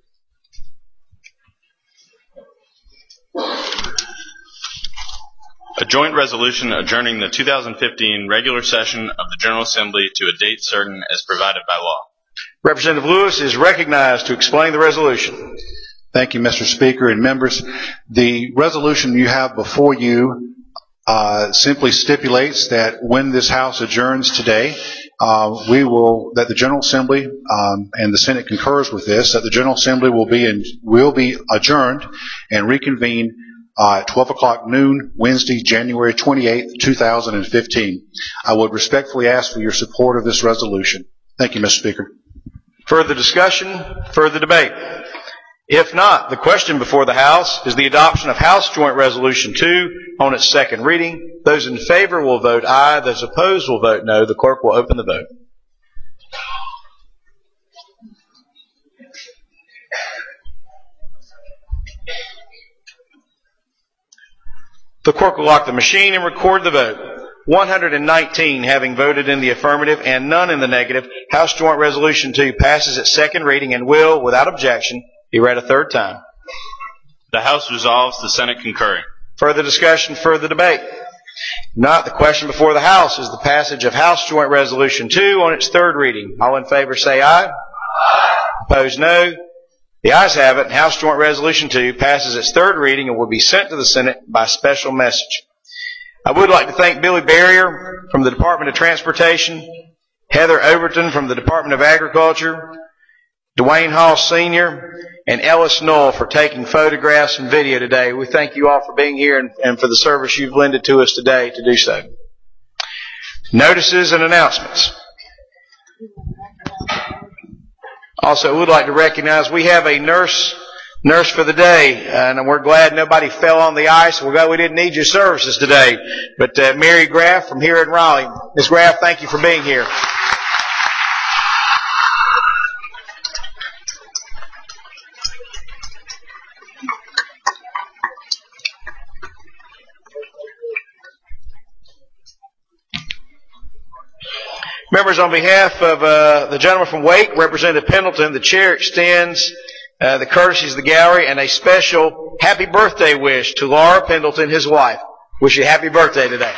S5: A joint resolution adjourning the two thousand fifteen regular session of the General Assembly to a date certain as provided by law.
S12: Representative Lewis is recognized to explain the resolution.
S9: Thank you, Mister Speaker and members. The resolution you have before you uh, simply stipulates that when this House adjourns today, uh, we will that the General Assembly um, and the Senate concurs with this, that the General Assembly will be in, will be adjourned and reconvene uh, at twelve o'clock noon, Wednesday, January twenty-eighth, two thousand fifteen. I would respectfully ask for your support of this resolution. Thank you, Mister Speaker.
S12: Further discussion? Further debate? If not, the question before the House is the adoption of House Joint Resolution two on its second reading. Those in favor will vote aye. Those opposed will vote no. The clerk will open the vote. The clerk will lock the machine and record the vote. one hundred nineteen having voted in the affirmative and none in the negative, House Joint Resolution two passes its second reading and will, without objection, be read a third time.
S5: The House resolves, the Senate concurring.
S12: Further discussion, further debate? Not, the question before the House is the passage of House Joint Resolution two on its third reading. All in favor say aye. Aye. Opposed no. The ayes have it, and House Joint Resolution two passes its third reading and will be sent to the Senate by special message. I would like to thank Billy Barrier from the Department of Transportation, Heather Overton from the Department of Agriculture, Dwayne Hall Senior, and Ellis Knoll for taking photographs and video today. We thank you all for being here and, and for the service you've lended to us today to do so. Notices and announcements. Also, I would like to recognize we have a nurse nurse for the day, and we're glad nobody fell on the ice. We're glad we didn't need your services today. But uh, Mary Graff from here in Raleigh. Miz Graff, thank you for being here. Members, on behalf of uh, the gentleman from Wake, Representative Pendleton, the chair extends uh, the courtesies of the gallery and a special happy birthday wish to Laura Pendleton, his wife. Wish you a happy birthday today.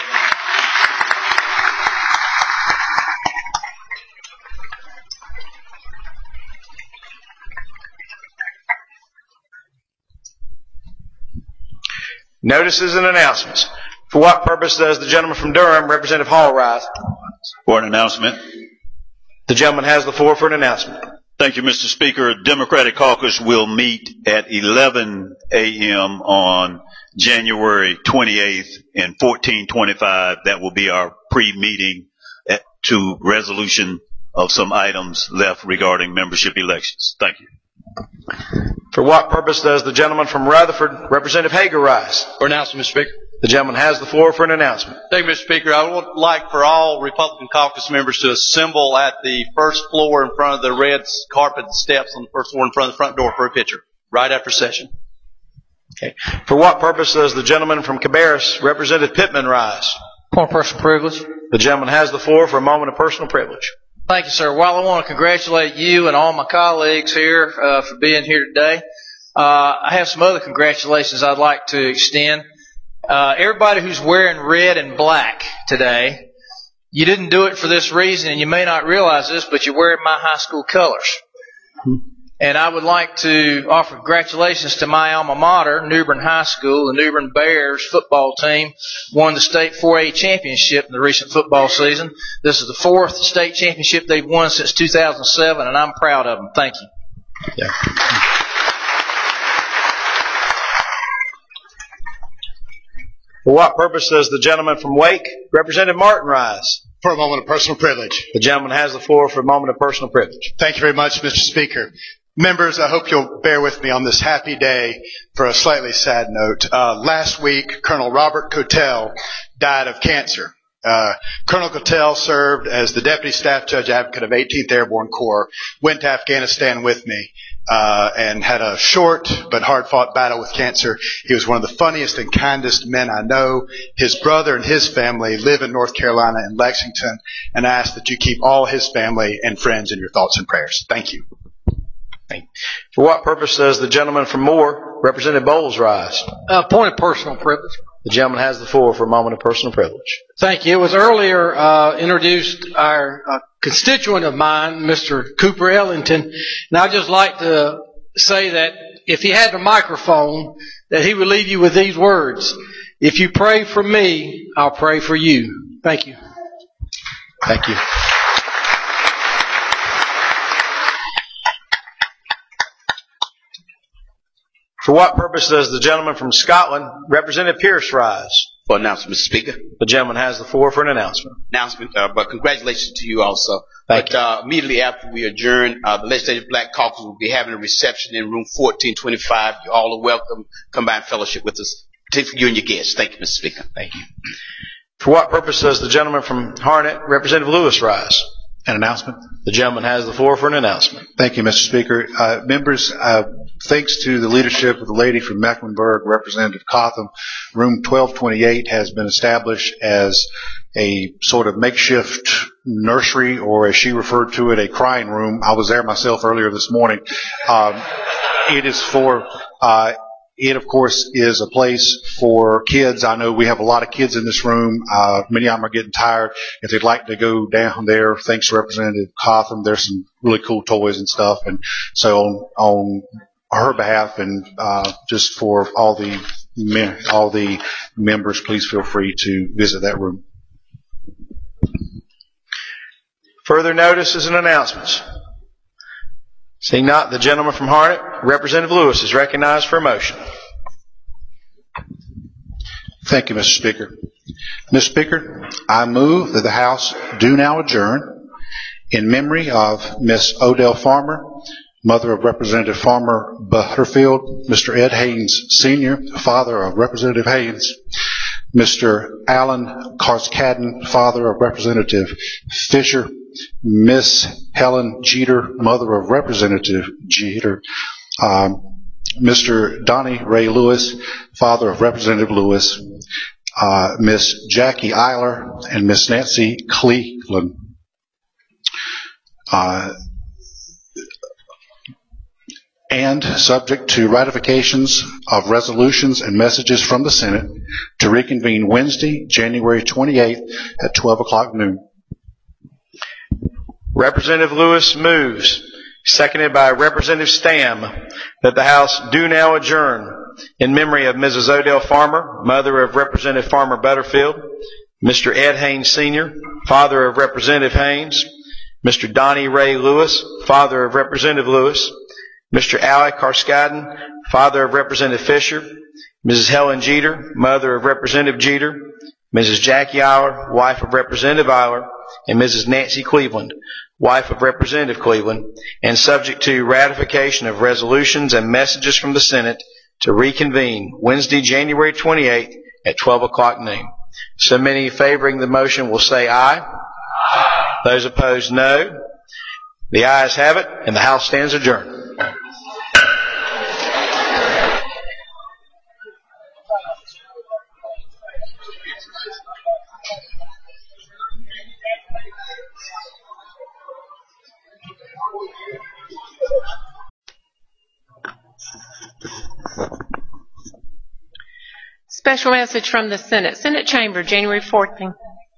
S12: Notices and announcements. For what purpose does the gentleman from Durham, Representative Hall, rise?
S1: For an announcement.
S12: The gentleman has the floor for an announcement.
S1: Thank you, Mister Speaker. Democratic Caucus will meet at eleven a.m. on January twenty-eighth in fourteen twenty-five. That will be our pre-meeting at, to resolution of some items left regarding membership elections. Thank you.
S12: For what purpose does the gentleman from Rutherford, Representative Hager, rise?
S18: For announcement, Mister Speaker.
S12: The gentleman has the floor for an announcement.
S18: Thank you, Mister Speaker. I would like for all Republican caucus members to assemble at the first floor in front of the red carpet steps on the first floor in front of the front door for a picture, right after session.
S12: Okay. For what purpose does the gentleman from Cabarrus, Representative Pittman, rise?
S19: Point of personal privilege.
S12: The gentleman has the floor for a moment of personal privilege.
S19: Thank you, sir. While I want to congratulate you and all my colleagues here uh, for being here today, uh, I have some other congratulations I'd like to extend. Uh, everybody who's wearing red and black today, you didn't do it for this reason, and you may not realize this, but you're wearing my high school colors. And I would like to offer congratulations to my alma mater, New Bern High School. The New Bern Bears football team won the state four A championship in the recent football season. This is the fourth state championship they've won since two thousand seven, and I'm proud of them. Thank you.
S12: Yeah. For what purpose does the gentleman from Wake, Representative Martin, rise?
S20: For a moment of personal privilege.
S12: The gentleman has the floor for a moment of personal privilege.
S20: Thank you very much, Mister Speaker. Members, I hope you'll bear with me on this happy day for a slightly sad note. Uh, last week, Colonel Robert Cottell died of cancer. Uh, Colonel Cottell served as the Deputy Staff Judge Advocate of eighteenth Airborne Corps, went to Afghanistan with me, uh, and had a short but hard-fought battle with cancer. He was one of the funniest and kindest men I know. His brother and his family live in North Carolina in Lexington, and I ask that you keep all his family and friends in your thoughts and prayers. Thank you.
S12: For what purpose does the gentleman from Moore, Representative Bowles, rise?
S19: Uh, point of personal privilege.
S12: The gentleman has the floor for a moment of personal privilege.
S19: Thank you. It was earlier uh, introduced our uh, constituent of mine, Mister Cooper Ellington, and I'd just like to say that if he had the microphone, that he would leave you with these words: "If you pray for me, I'll pray for you." Thank you.
S12: Thank you. For what purpose does the gentleman from Scotland, Representative Pierce, rise?
S21: For announcement, Mister Speaker.
S12: The gentleman has the floor for an announcement.
S21: Announcement, uh, but congratulations to you also.
S12: Thank
S21: but uh, immediately after we adjourn, uh, the Legislative Black Caucus will be having a reception in room fourteen twenty-five. You all are welcome. Come by and fellowship with us, particularly you and your guests. Thank you, Mister Speaker.
S12: Thank you. For what purpose does the gentleman from Harnett, Representative Lewis, rise?
S9: An announcement.
S12: The gentleman has the floor for an announcement.
S9: Thank you, Mister Speaker. Uh, members, uh, thanks to the leadership of the lady from Mecklenburg, Representative Cotham, room twelve twenty-eight has been established as a sort of makeshift nursery, or as she referred to it, a crying room. I was there myself earlier this morning. Um, it is for, uh, It, of course, is a place for kids. I know we have a lot of kids in this room. Uh, many of them are getting tired. If they'd like to go down there, thanks to Representative Cotham, there's some really cool toys and stuff. And so on, on her behalf and uh, just for all the men, all the members, please feel free to visit that room.
S12: Further notices and announcements. Seeing not, the gentleman from Harnett, Representative Lewis, is recognized for a motion.
S9: Thank you, Mister Speaker. Mister Speaker, I move that the House do now adjourn in memory of Miss Odell Farmer, mother of Representative Farmer Butterfield, Mister Ed Haynes Senior, father of Representative Haynes, Mister Alan Carskadden, father of Representative Fisher, Miss Helen Jeter, mother of Representative Jeter, um, Mister Donnie Ray Lewis, father of Representative Lewis, uh, Miss Jackie Eiler, and Miss Nancy Cleveland. Uh, and subject to ratifications of resolutions and messages from the Senate to reconvene Wednesday, January twenty-eighth at twelve o'clock noon.
S12: Representative Lewis moves, seconded by Representative Stam, that the House do now adjourn in memory of Missus Odell Farmer, mother of Representative Farmer Butterfield, Mister Ed Haynes Senior, father of Representative Haynes, Mister Donnie Ray Lewis, father of Representative Lewis, Mister Alec Carskadden, father of Representative Fisher, Missus Helen Jeter, mother of Representative Jeter, Missus Jackie Eiler, wife of Representative Eiler, and Missus Nancy Cleveland, wife of Representative Cleveland, and subject to ratification of resolutions and messages from the Senate to reconvene Wednesday, January twenty-eighth at twelve o'clock noon. So many favoring the motion will say aye. Aye. Those opposed, no. The ayes have it, and the House stands adjourned.
S2: Special message from the Senate. Senate Chamber, January fourteenth.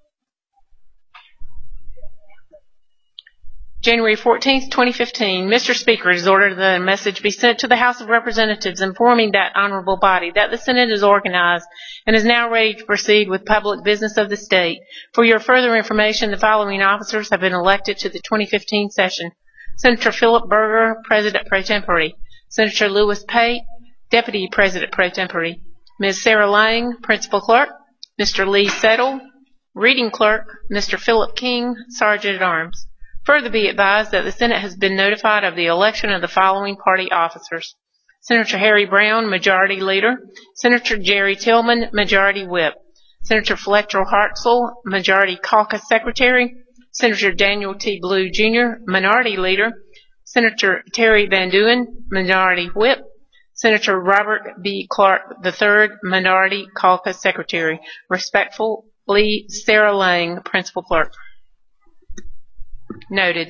S2: January fourteenth, twenty fifteen. Mister Speaker, it is ordered that a message be sent to the House of Representatives informing that honorable body that the Senate is organized and is now ready to proceed with public business of the state. For your further information, the following officers have been elected to the twenty fifteen session. Senator Philip Berger, President Pro Tempore. Senator Louis Pate, Deputy President Pro Tempore. Miz Sarah Lang, Principal Clerk. Mister Lee Settle, Reading Clerk. Mister Philip King, Sergeant at Arms. Further be advised that the Senate has been notified of the election of the following party officers. Senator Harry Brown, Majority Leader. Senator Jerry Tillman, Majority Whip. Senator Fletcher Hartzell, Majority Caucus Secretary. Senator Daniel T. Blue, Junior, Minority Leader. Senator Terry Van Duyn, Minority Whip. Senator Robert B. Clark the third, Minority Caucus Secretary. Respectfully, Sarah Lang, Principal Clerk. Noted.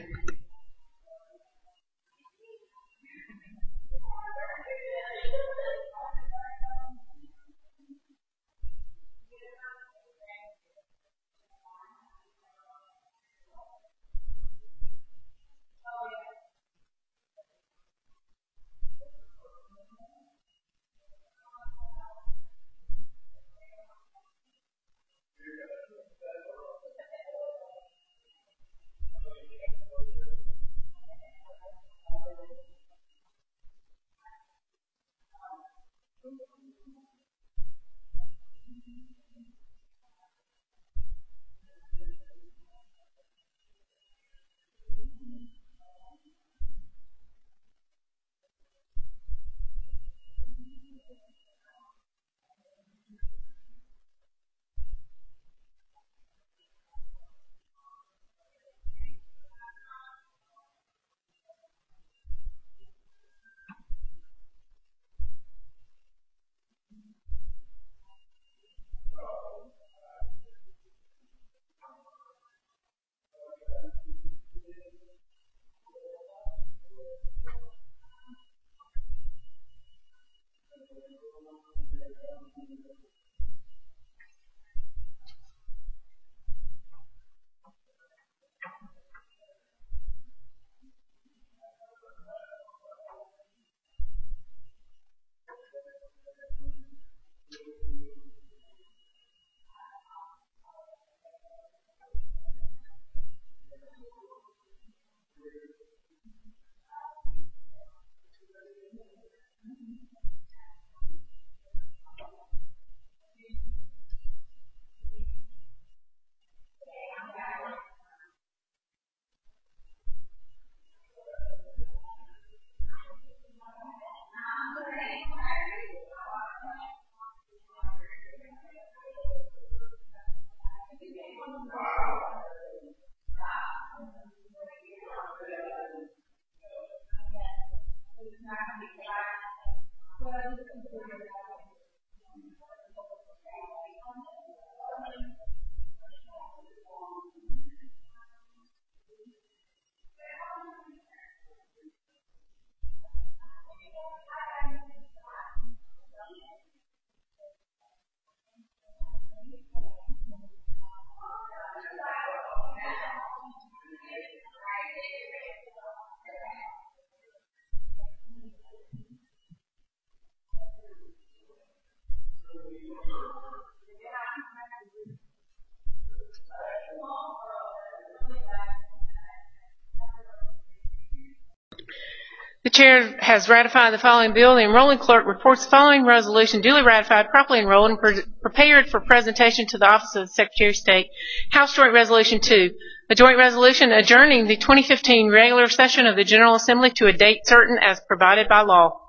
S2: The chair has ratified the following bill. The enrolling clerk reports the following resolution duly ratified, properly enrolled, and pre- prepared for presentation to the Office of the Secretary of State. House Joint Resolution two, a joint resolution adjourning the twenty fifteen regular session of the General Assembly to a date certain as provided by law.